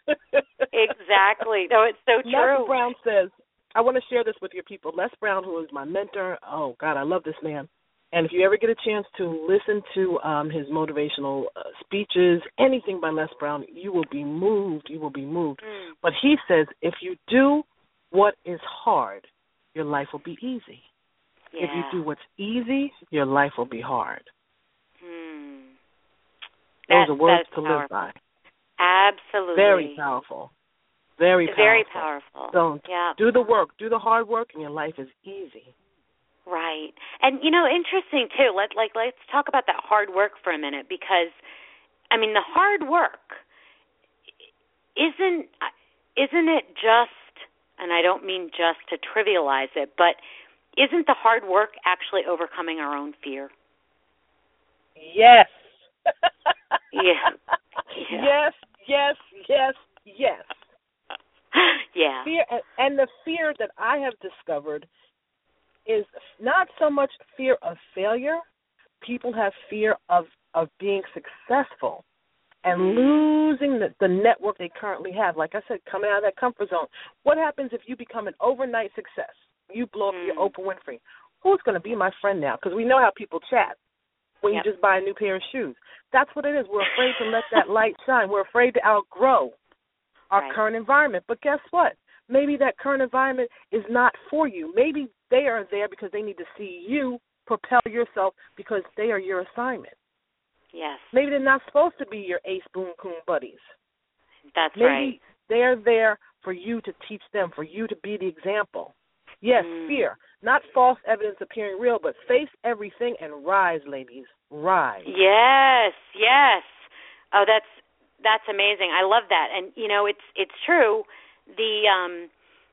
Exactly. No, it's so true. Les Brown says, I want to share this with your people. Les Brown, who is my mentor, oh, God, I love this man. And if you ever get a chance to listen to um, his motivational uh, speeches, anything by Les Brown, you will be moved. You will be moved. Mm. But he says, if you do what is hard, your life will be easy. Yeah. If you do what's easy, your life will be hard. Hmm. Those that, are words to powerful. live by. Absolutely. Very powerful. Very powerful. Very powerful. So yeah. do the work, do the hard work, and your life is easy. Right. And, you know, interesting, too. Let, like, let's talk about that hard work for a minute because, I mean, the hard work, isn't isn't it just, and I don't mean just to trivialize it, but isn't the hard work actually overcoming our own fear? Yes. yeah. yeah. Yes, yes, yes, yes. Yeah. Fear, and the fear that I have discovered is not so much fear of failure. People have fear of, of being successful and losing the, the network they currently have. Like I said, coming out of that comfort zone. What happens if you become an overnight success? You blow up mm. your Oprah Winfrey. Who's going to be my friend now? Because we know how people chat when yep. you just buy a new pair of shoes. That's what it is. We're afraid to let that light shine. We're afraid to outgrow our right. current environment. But guess what? Maybe that current environment is not for you. Maybe they are there because they need to see you propel yourself because they are your assignment. Yes. Maybe they're not supposed to be your ace boom coon buddies. That's Maybe right. Maybe they're there for you to teach them, for you to be the example. Yes, mm. fear. Not false evidence appearing real, but face everything and rise, ladies. Rise. Yes, yes. Oh, that's that's amazing. I love that. And you know, it's it's true. The um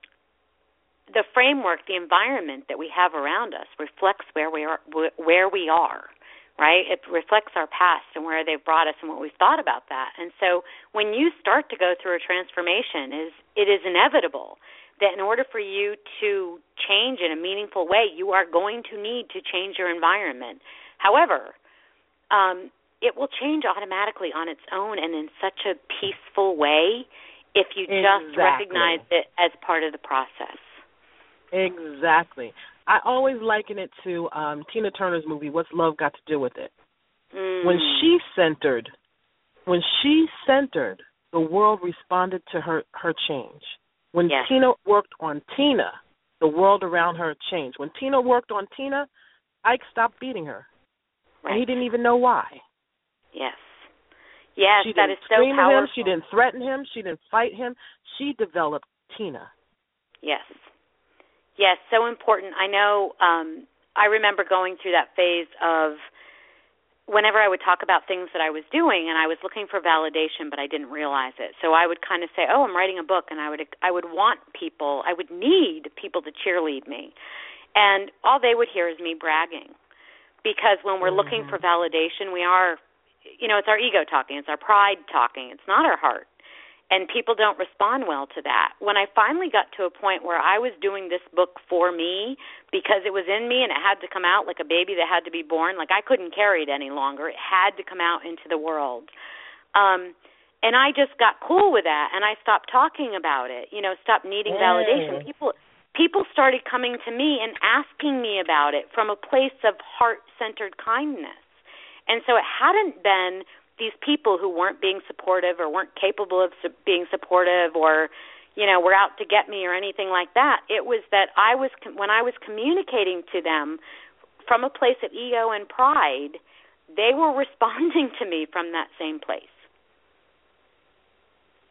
the framework, the environment that we have around us reflects where we are where we are. Right? It reflects our past and where they've brought us and what we've thought about that. And so when you start to go through a transformation, is it is inevitable that in order for you to change in a meaningful way, you are going to need to change your environment. However, um, it will change automatically on its own and in such a peaceful way if you exactly. just recognize it as part of the process. Exactly. I always liken it to um, Tina Turner's movie, What's Love Got to Do with It? Mm. When she centered, when she centered, the world responded to her, her change. When yes. Tina worked on Tina, the world around her changed. When Tina worked on Tina, Ike stopped beating her. Right. And he didn't even know why. Yes. Yes, she that didn't is so scream powerful. at him. She didn't threaten him. She didn't fight him. She developed Tina. Yes. Yes, so important. I know um, I remember going through that phase of whenever I would talk about things that I was doing and I was looking for validation, but I didn't realize it. So I would kind of say, oh, I'm writing a book, and I would I would want people, I would need people to cheerlead me. And all they would hear is me bragging. Because when we're mm-hmm. looking for validation, we are, you know, it's our ego talking. It's our pride talking. It's not our heart. And people don't respond well to that. When I finally got to a point where I was doing this book for me because it was in me and it had to come out like a baby that had to be born, like I couldn't carry it any longer. It had to come out into the world. Um, and I just got cool with that, and I stopped talking about it, you know, stopped needing yeah. validation. People people started coming to me and asking me about it from a place of heart-centered kindness. And so it hadn't been these people who weren't being supportive or weren't capable of su- being supportive or, you know, were out to get me or anything like that. It was that I was, com- when I was communicating to them from a place of ego and pride, they were responding to me from that same place.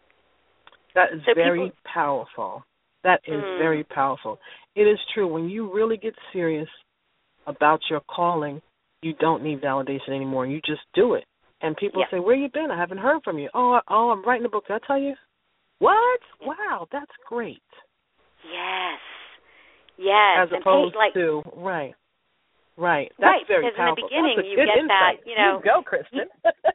That is so very people, powerful. That is mm, very powerful. It is true. When you really get serious about your calling, you don't need validation anymore. You just do it. And people yeah. say, where you been? I haven't heard from you. Oh, oh, I'm writing a book. Did I tell you? What? Wow, that's great. Yes. Yes. As opposed and, hey, like, to, right. Right. That's right, very because powerful. in the beginning That's a you good get insight. that, you know. You go, Kristen.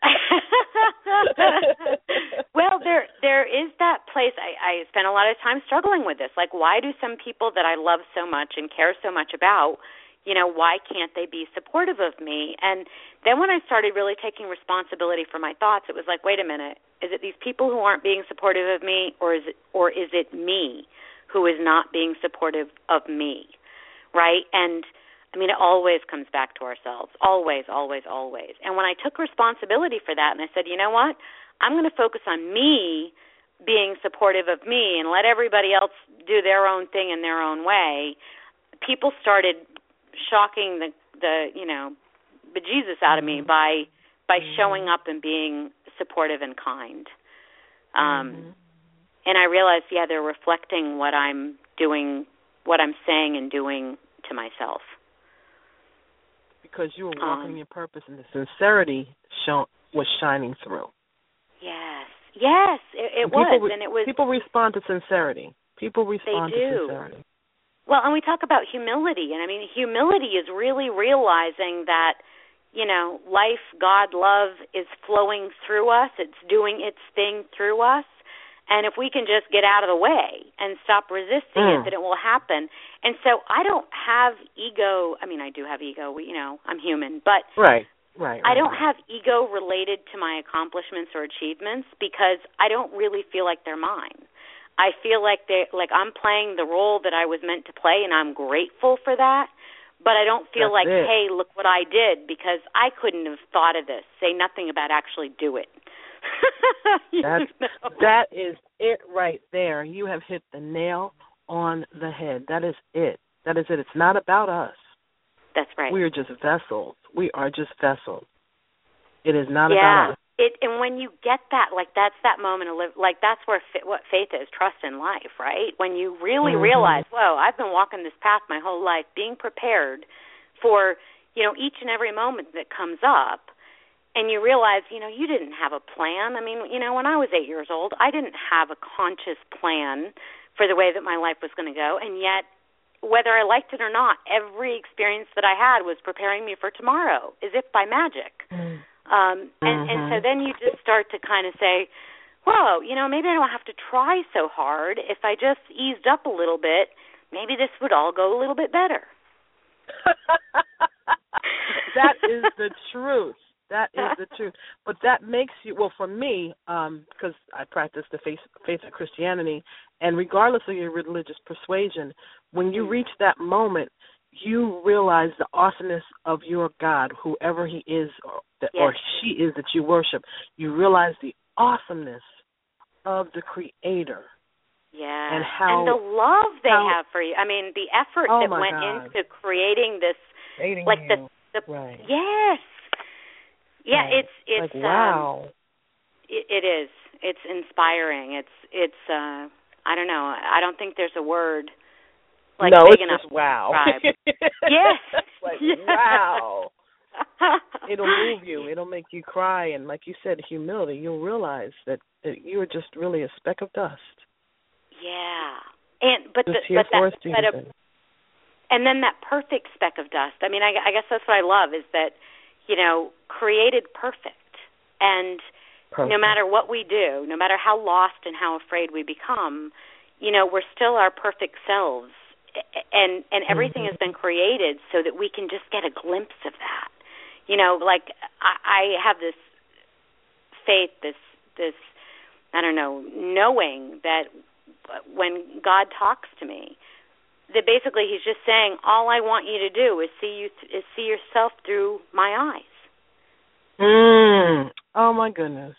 Well, there there is that place. I, I spent a lot of time struggling with this. Like, why do some people that I love so much and care so much about, you know, why can't they be supportive of me? And then when I started really taking responsibility for my thoughts, it was like, wait a minute, is it these people who aren't being supportive of me, or is it, or is it me who is not being supportive of me, right? And I mean, it always comes back to ourselves, always, always, always. And when I took responsibility for that and I said, you know what, I'm going to focus on me being supportive of me and let everybody else do their own thing in their own way, people started shocking the, the you know, bejesus out of me by by showing up and being supportive and kind. Um, mm-hmm. And I realized, yeah, they're reflecting what I'm doing, what I'm saying and doing to myself. Because you were walking um, your purpose, and the sincerity shown, was shining through. Yes, yes, it, it and was, re- and it was. People respond to sincerity. People respond they do. to sincerity. Well, and we talk about humility, and I mean, humility is really realizing that, you know, life, God, love is flowing through us. It's doing its thing through us. And if we can just get out of the way and stop resisting mm. it, then it will happen. And so I don't have ego. I mean, I do have ego. You know, I'm human. But right, right, right I don't right. have ego related to my accomplishments or achievements because I don't really feel like they're mine. I feel like they like I'm playing the role that I was meant to play, and I'm grateful for that. But I don't feel That's like, it. hey, look what I did, because I couldn't have thought of this. Say nothing about actually do it. That's, that is it right there. You have hit the nail on the head. That is it. That is it. It's not about us. That's right. We are just vessels. We are just vessels. It is not yeah. about us. It, and when you get that, like that's that moment of live, like that's where fa- what faith is, trust in life, right? When you really mm-hmm. realize, whoa, I've been walking this path my whole life, being prepared for, you know, each and every moment that comes up. And you realize, you know, you didn't have a plan. I mean, you know, when I was eight years old, I didn't have a conscious plan for the way that my life was going to go. And yet, whether I liked it or not, every experience that I had was preparing me for tomorrow, as if by magic. Mm-hmm. Um, and, mm-hmm. and so then you just start to kind of say, whoa, you know, maybe I don't have to try so hard. If I just eased up a little bit, maybe this would all go a little bit better. That is the truth. That is the truth. But that makes you, well, for me, um, because I practice the faith, faith of Christianity, and regardless of your religious persuasion, when you reach that moment, you realize the awesomeness of your God, whoever he is or, yes. or she is that you worship. You realize the awesomeness of the Creator. Yeah. And how, and the love they how, have for you. I mean, the effort oh that my went God. into creating this, creating like you. the, the right. yes. Yeah, right. it's it's like, wow. Um, it, it is. It's inspiring. It's it's. Uh, I don't know. I don't think there's a word like no, big it's enough just wow. Yes. like yes. wow. It'll move you. It'll make you cry, and like you said, humility. You'll realize that, that you are just really a speck of dust. Yeah, and but just the, here but for that, a season. but a, and then that perfect speck of dust. I mean, I, I guess that's what I love is that, you know, created perfect, and perfect. No matter what we do, no matter how lost and how afraid we become, you know, we're still our perfect selves, and and everything mm-hmm. has been created so that we can just get a glimpse of that. You know, like I, I have this faith, this this I don't know, knowing that when God talks to me, that basically he's just saying, all I want you to do is see you th- is see yourself through my eyes. Mm. Oh my goodness.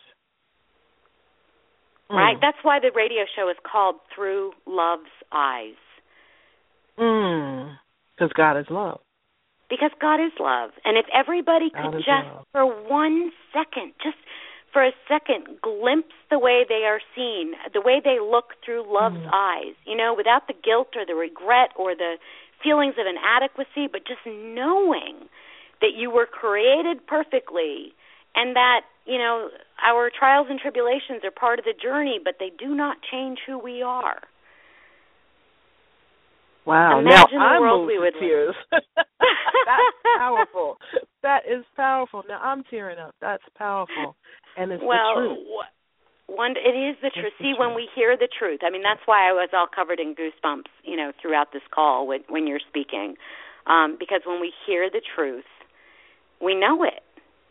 Mm. Right? That's why the radio show is called Through Love's Eyes. Mm. Because God is love. Because God is love. And if everybody God could just, love. for one second, just for a second, glimpse the way they are seen, the way they look through love's mm-hmm. eyes, you know, without the guilt or the regret or the feelings of inadequacy, but just knowing that you were created perfectly and that, you know, our trials and tribulations are part of the journey, but they do not change who we are. Wow. Imagine now the I'm world moved we would to tears. That's powerful. That is powerful. Now I'm tearing up. That's powerful. And it's well, the truth. One, it is the truth. See, when we hear the truth, I mean, that's why I was all covered in goosebumps, you know, throughout this call when, when you're speaking. Um, because when we hear the truth, we know it.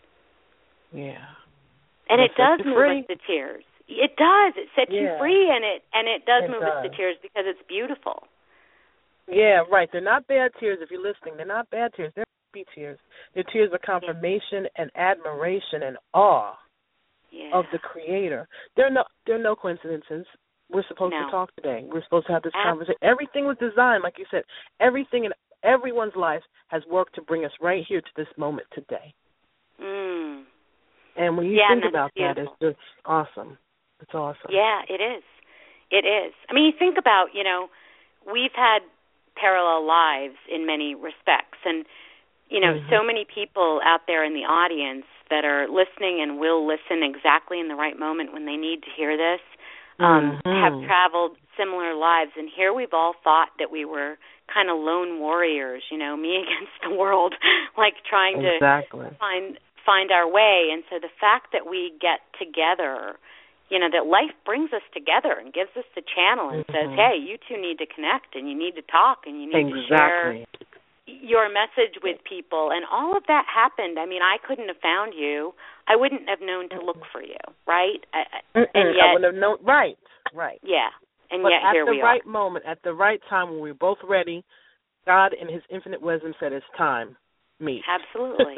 Yeah. And It'll it does move free. us to tears. It does. It sets yeah. you free, and it and it does it move does. us to tears because it's beautiful. Yeah, right. They're not bad tears. If you're listening, they're not bad tears. They're happy tears. They're tears of confirmation and admiration and awe yeah. of the Creator. They're no, they're no coincidences. We're supposed no. to talk today. We're supposed to have this Absolutely. conversation. Everything was designed, like you said. Everything in everyone's life has worked to bring us right here to this moment today. Mm. And when you yeah, think about beautiful. that, it's just awesome. It's awesome. Yeah, it is. It is. I mean, you think about, you know, we've had parallel lives in many respects. And, you know, mm-hmm. so many people out there in the audience that are listening and will listen exactly in the right moment when they need to hear this um, mm-hmm. have traveled similar lives. And here we've all thought that we were kind of lone warriors, you know, me against the world, like trying exactly. to find find our way. And so the fact that we get together, you know, that life brings us together and gives us the channel and mm-hmm. says, hey, you two need to connect and you need to talk and you need exactly. to share your message with people. And all of that happened. I mean, I couldn't have found you. I wouldn't have known to look for you, right? I, and yet, I wouldn't have known. Right, right. Yeah, and but yet at here the we right are. moment, at the right time when we were both ready, God in his infinite wisdom said it's time. Meet. Absolutely.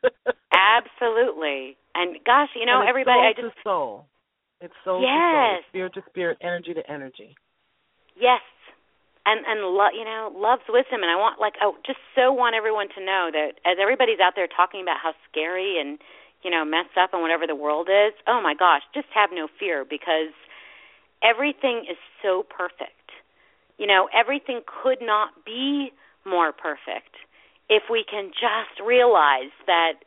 Absolutely. And gosh, you know, and it's everybody soul I just to soul. It's soul yes. to soul, it's spirit to spirit, energy to energy. Yes. And and lo- you know, love's wisdom, and I want like I just so want everyone to know that as everybody's out there talking about how scary and, you know, messed up and whatever the world is, oh my gosh, just have no fear because everything is so perfect. You know, everything could not be more perfect if we can just realize that,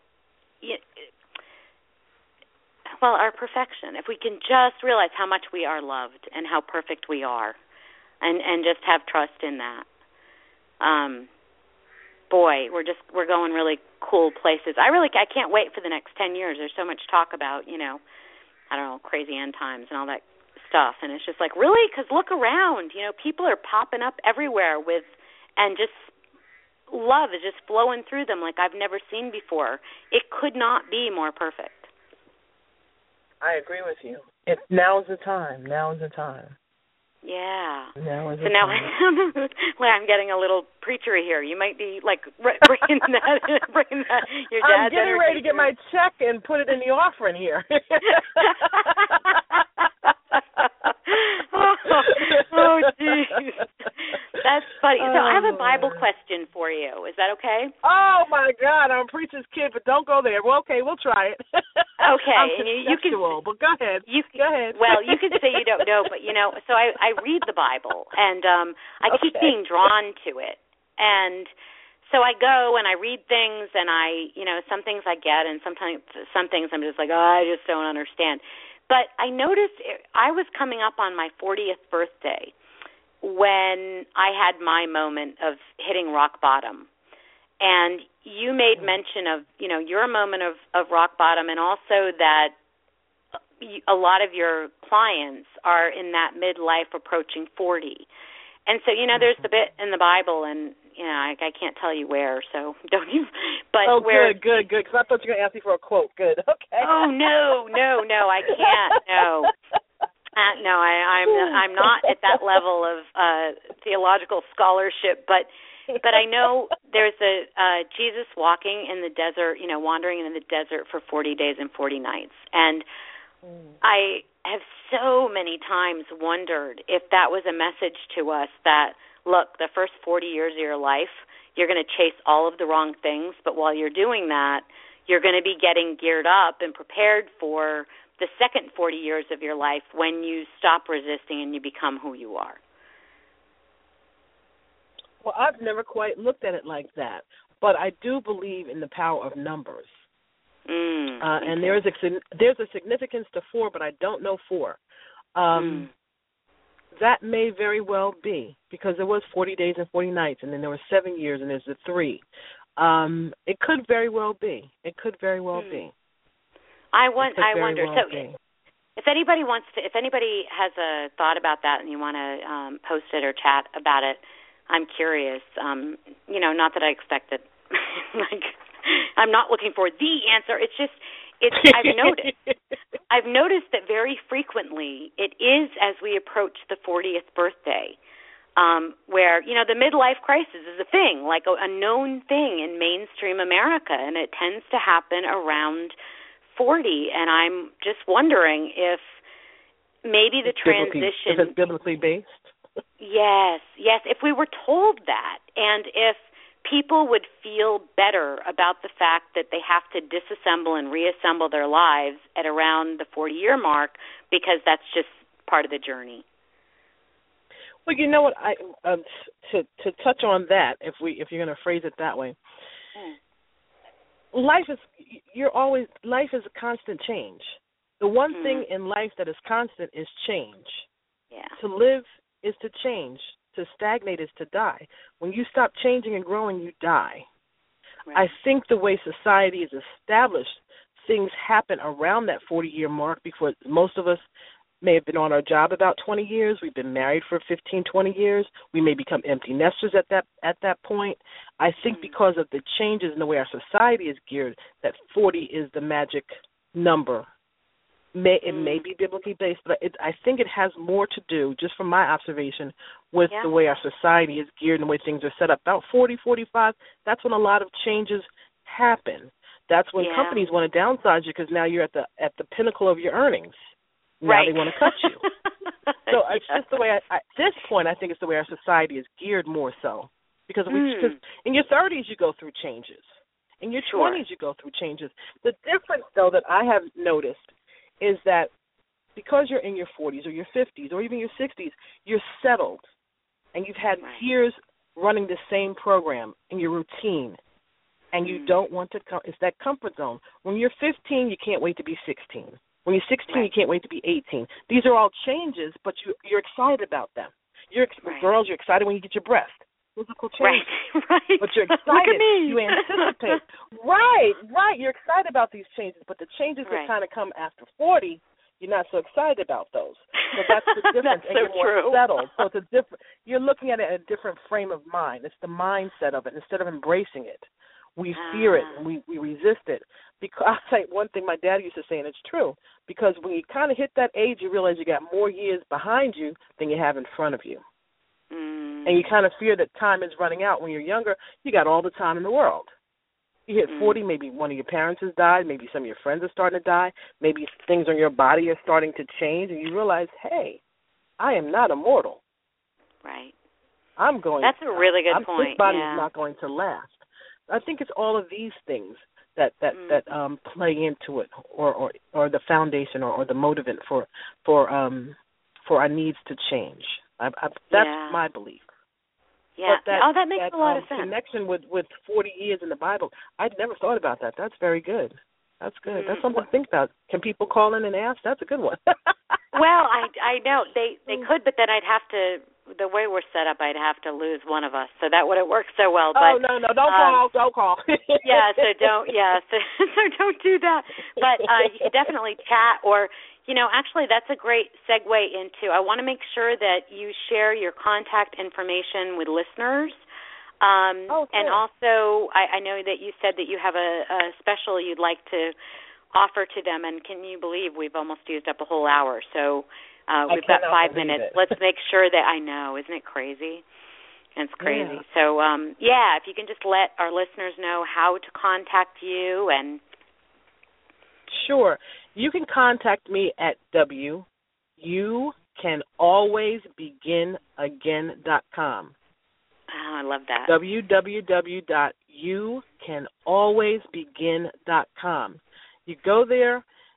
well, our perfection, if we can just realize how much we are loved and how perfect we are and, and just have trust in that. Um, boy, we're just, we're going really cool places. I really, I can't wait for the next ten years. There's so much talk about, you know, I don't know, crazy end times and all that stuff. And it's just like, really? Because look around, you know, people are popping up everywhere with, and just love is just flowing through them like I've never seen before. It could not be more perfect. I agree with you. It, now is the time. Now is the time. Yeah. Now is so the now time. well, I'm getting a little preachery here. You might be like bringing that, bringing that. Your dad's I'm getting ready to get my check and put it in the offering here. oh, oh, geez. That's funny. So I have a Bible question for you. Is that okay? Oh, my God. I'm a preacher's kid, but don't go there. Well, okay, we'll try it. Okay. I'm and you, you can, but go ahead. You, go ahead. Well, you can say you don't know, but, you know, so I, I read the Bible, and um, I okay. keep being drawn to it. And so I go and I read things, and I, you know, some things I get, and sometimes some things I'm just like, oh, I just don't understand. But I noticed I was coming up on my fortieth birthday when I had my moment of hitting rock bottom. And you made mention of, you know, your moment of, of rock bottom, and also that a lot of your clients are in that midlife approaching forty. And so, you know, there's the bit in the Bible, and, you know, I, I can't tell you where, so don't even. But oh, where, good, good, good, because I thought you were going to ask me for a quote. Good, okay. Oh, no, no, no, I can't, no. Uh, no, I, I'm I'm not at that level of uh, theological scholarship, but but I know there's a uh, Jesus walking in the desert, you know, wandering in the desert for forty days and forty nights, and mm. I have so many times wondered if that was a message to us that, look, the first forty years of your life, you're going to chase all of the wrong things, but while you're doing that, you're going to be getting geared up and prepared for the second forty years of your life when you stop resisting and you become who you are? Well, I've never quite looked at it like that, but I do believe in the power of numbers. Mm, uh, and there's a, there's a significance to four, but I don't know four. Um, mm. That may very well be, because there was forty days and forty nights, and then there were seven years, and there's the three. Um, it could very well be. It could very well mm. be. I, want, I wonder. Well so be. if anybody wants to, if anybody has a thought about that and you want to um, post it or chat about it, I'm curious. Um, you know, not that I expect it. like, I'm not looking for the answer. It's just, it's. I've noticed. I've noticed that very frequently it is as we approach the fortieth birthday, um, where you know the midlife crisis is a thing, like a, a known thing in mainstream America, and it tends to happen around forty. And I'm just wondering if maybe the transition, if it's biblically based. Yes, yes. If we were told that, and if people would feel better about the fact that they have to disassemble and reassemble their lives at around the forty-year mark, because that's just part of the journey. Well, you know what? I um, to to touch on that, if we if you're going to phrase it that way, mm. life is you're always life is a constant change. The one mm. thing in life that is constant is change. Yeah. To live is to change. To stagnate is to die. When you stop changing and growing, you die. Right. I think the way society is established, things happen around that forty-year mark, because most of us may have been on our job about twenty years. We've been married for fifteen, twenty years. We may become empty nesters at that at that point. I think mm-hmm. because of the changes in the way our society is geared, that forty is the magic number. May, it mm. may be biblically based, but it, I think it has more to do, just from my observation, with yeah. the way our society is geared and the way things are set up. About forty, forty-five, that's when a lot of changes happen. That's when yeah. companies want to downsize you, because now you're at the at the pinnacle of your earnings. Now right. they want to cut you. So yeah. it's just the way, I, at this point, I think it's the way our society is geared more so. Because we, mm. cause in your thirties, you go through changes. In your sure. twenties, you go through changes. The difference, though, that I have noticed is that because you're in your forties or your fifties or even your sixties, you're settled, and you've had right. years running the same program in your routine, and you mm. don't want to come. It's that comfort zone. When you're fifteen, you can't wait to be sixteen. When you're sixteen, right. you can't wait to be eighteen. These are all changes, but you, you're excited about them. You're right. Girls, you're excited when you get your breast. Physical change. Right, right. But you're excited. Look at me. You anticipate. right, right. You're excited about these changes, but the changes right. that kind of come after forty, you're not so excited about those. So that's the difference. that's and so you're more true. settled. So it's a different. You're looking at it in a different frame of mind. It's the mindset of it. Instead of embracing it, we uh. fear it and we, we resist it. Because I'll say one thing my dad used to say, and it's true. Because when you kind of hit that age, you realize you got more years behind you than you have in front of you. Mm. And you kind of fear that time is running out. When you're younger, you got all the time in the world. You hit mm. forty, maybe one of your parents has died, maybe some of your friends are starting to die, maybe things on your body are starting to change, and you realize, hey, I am not immortal. Right. I'm going. That's a really good I'm, point. This body yeah. is not going to last. I think it's all of these things that that mm. that um, play into it, or, or or the foundation, or, or the motivant for for um for our needs to change. I, I, that's yeah. my belief. Yeah. But that, oh, that makes that, a lot um, of sense. Connection with, with forty years in the Bible, I'd never thought about that. That's very good. That's good. Mm. That's something to think about. Can people call in and ask? That's a good one. Well, I I know they they could, but then I'd have to. The way we're set up, I'd have to lose one of us, so that wouldn't work so well. But, oh no, no, don't um, call, don't call. yeah, so don't, yeah, so, so don't do that. But uh, you can definitely chat, or you know, actually, that's a great segue into. I want to make sure that you share your contact information with listeners. Um, oh, cool. And also, I, I know that you said that you have a, a special you'd like to offer to them, and can you believe we've almost used up a whole hour? So. Uh, we've got five minutes. It. Let's make sure that I know. Isn't it crazy? It's crazy. Yeah. So, um, yeah, if you can just let our listeners know how to contact you. and Sure. You can contact me at w you can always begin again dot com. Oh, I love that. w w w dot you can always begin dot com. You go there,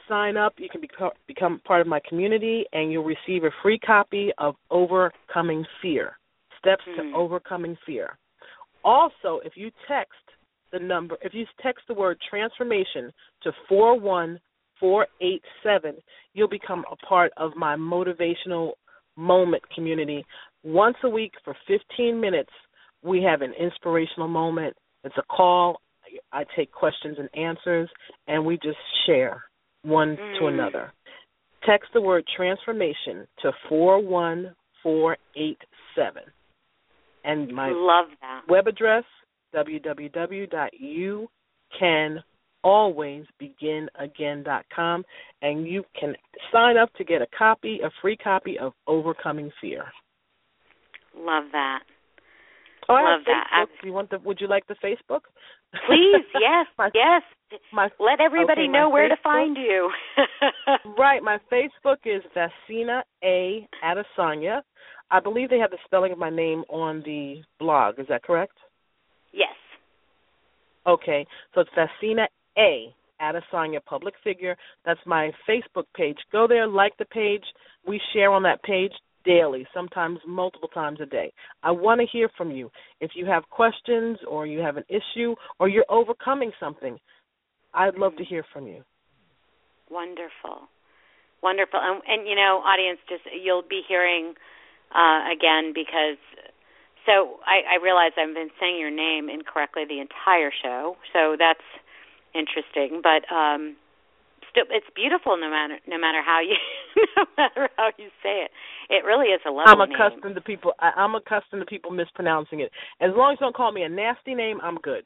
sign up, you can beco- become part of my community, and you'll receive a free copy of Overcoming Fear, Steps mm-hmm. to Overcoming Fear. Also, if you text the number, if you text the word transformation to four one four eight seven, you'll become a part of my motivational moment community. Once a week for fifteen minutes, we have an inspirational moment. It's a call. I take questions and answers, and we just share one mm. to another. Text the word transformation to four one four eight seven. And my Love that. web address, w w w dot you can always begin again dot com, and you can sign up to get a copy, a free copy of Overcoming Fear. Love that. Oh, I Love have Facebook. that. You want the, would you like the Facebook? Please, yes, my, yes. My, Let everybody okay, know where Facebook, to find you. Right, my Facebook is Vasina A. Adesanya. I believe they have the spelling of my name on the blog. Is that correct? Yes. Okay, so it's Vasina A. Adesanya, public figure. That's my Facebook page. Go there, like the page. We share on that page daily, sometimes multiple times a day. I want to hear from you. If you have questions or you have an issue or you're overcoming something, I'd love to hear from you. Wonderful. Wonderful. And, and you know, audience, just you'll be hearing uh, again because, so I, I realize I've been saying your name incorrectly the entire show, so that's interesting. But um, still, it's beautiful no matter no matter how you no matter how you say it. It really is a lovely I'm accustomed name. to people. I, I'm accustomed to people mispronouncing it. As long as you don't call me a nasty name, I'm good.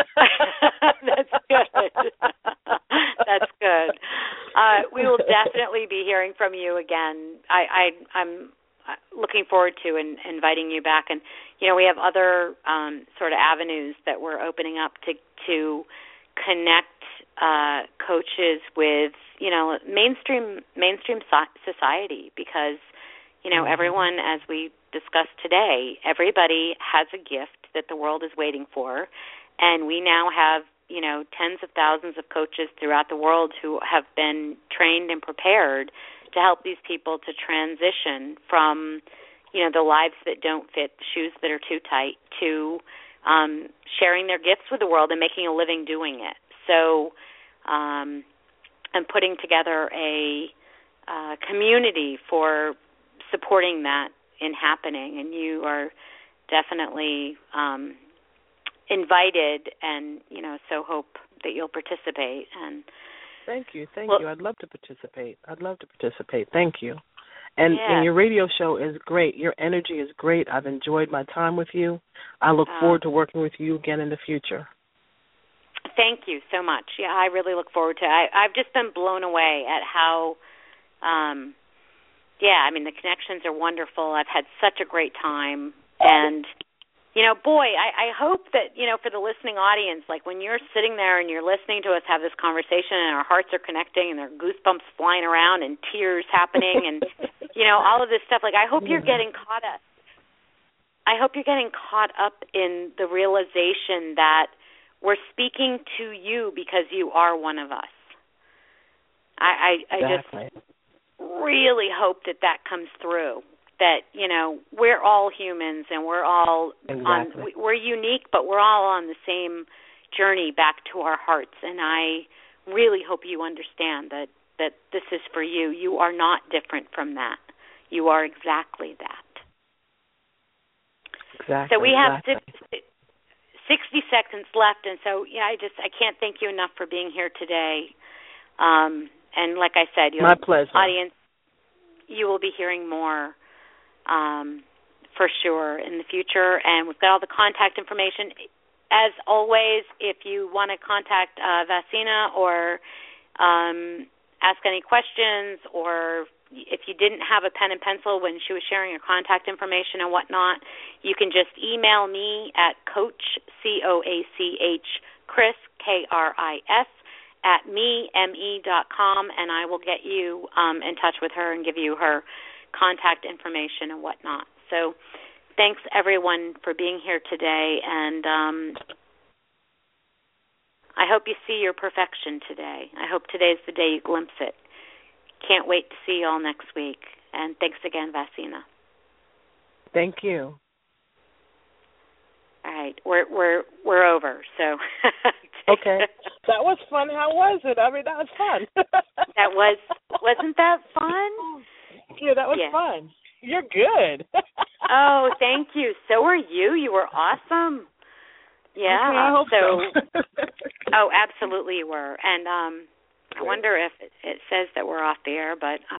That's good. That's good. Uh, we will definitely be hearing from you again. I, I, I'm looking forward to in, inviting you back. And you know, we have other um, sort of avenues that we're opening up to to connect uh, coaches with you know mainstream mainstream so- society because. You know, everyone, as we discussed today, everybody has a gift that the world is waiting for, and we now have, you know, tens of thousands of coaches throughout the world who have been trained and prepared to help these people to transition from, you know, the lives that don't fit, the shoes that are too tight, to um, sharing their gifts with the world and making a living doing it. So um, I'm putting together a uh, community for supporting that in happening, and you are definitely um, invited, and you know, so hope that you'll participate. And thank you, thank well, you. I'd love to participate. I'd love to participate. Thank you. And, yeah. and your radio show is great. Your energy is great. I've enjoyed my time with you. I look uh, forward to working with you again in the future. Thank you so much. Yeah, I really look forward to it. I, I've just been blown away at how. Um, Yeah, I mean, the connections are wonderful. I've had such a great time. And, you know, boy, I, I hope that, you know, for the listening audience, like when you're sitting there and you're listening to us have this conversation and our hearts are connecting and there are goosebumps flying around and tears happening and, you know, all of this stuff, like I hope you're getting caught up. I hope you're getting caught up in the realization that we're speaking to you because you are one of us. I, I, I exactly. just... really hope that that comes through, that, you know, we're all humans and we're all exactly. on, we're unique, but we're all on the same journey back to our hearts. And I really hope you understand that, that this is for you. You are not different from that. You are exactly that. Exactly. So we have exactly. sixty seconds left. And so, yeah, I just, I can't thank you enough for being here today. Um, And like I said, you'll, my pleasure. Audience, you will be hearing more um, for sure in the future. And we've got all the contact information. As always, if you want to contact uh, Vasina or um, ask any questions, or if you didn't have a pen and pencil when she was sharing her contact information and whatnot, you can just email me at Coach, C O A C H, Chris, K R I S, at me, M-E dot com, and I will get you um, in touch with her and give you her contact information and whatnot. So thanks, everyone, for being here today. And um, I hope you see your perfection today. I hope today's the day you glimpse it. Can't wait to see you all next week. And thanks again, Vasina. Thank you. All right, we're we're we're over. So okay, that was fun. How was it? I mean, that was fun. That was wasn't that fun? Yeah, that was yeah. fun. You're good. Oh, thank you. So are you. You were awesome. Yeah. Okay, I hope so. so. Oh, absolutely, you were. And um, I wonder if it, it says that we're off the air, but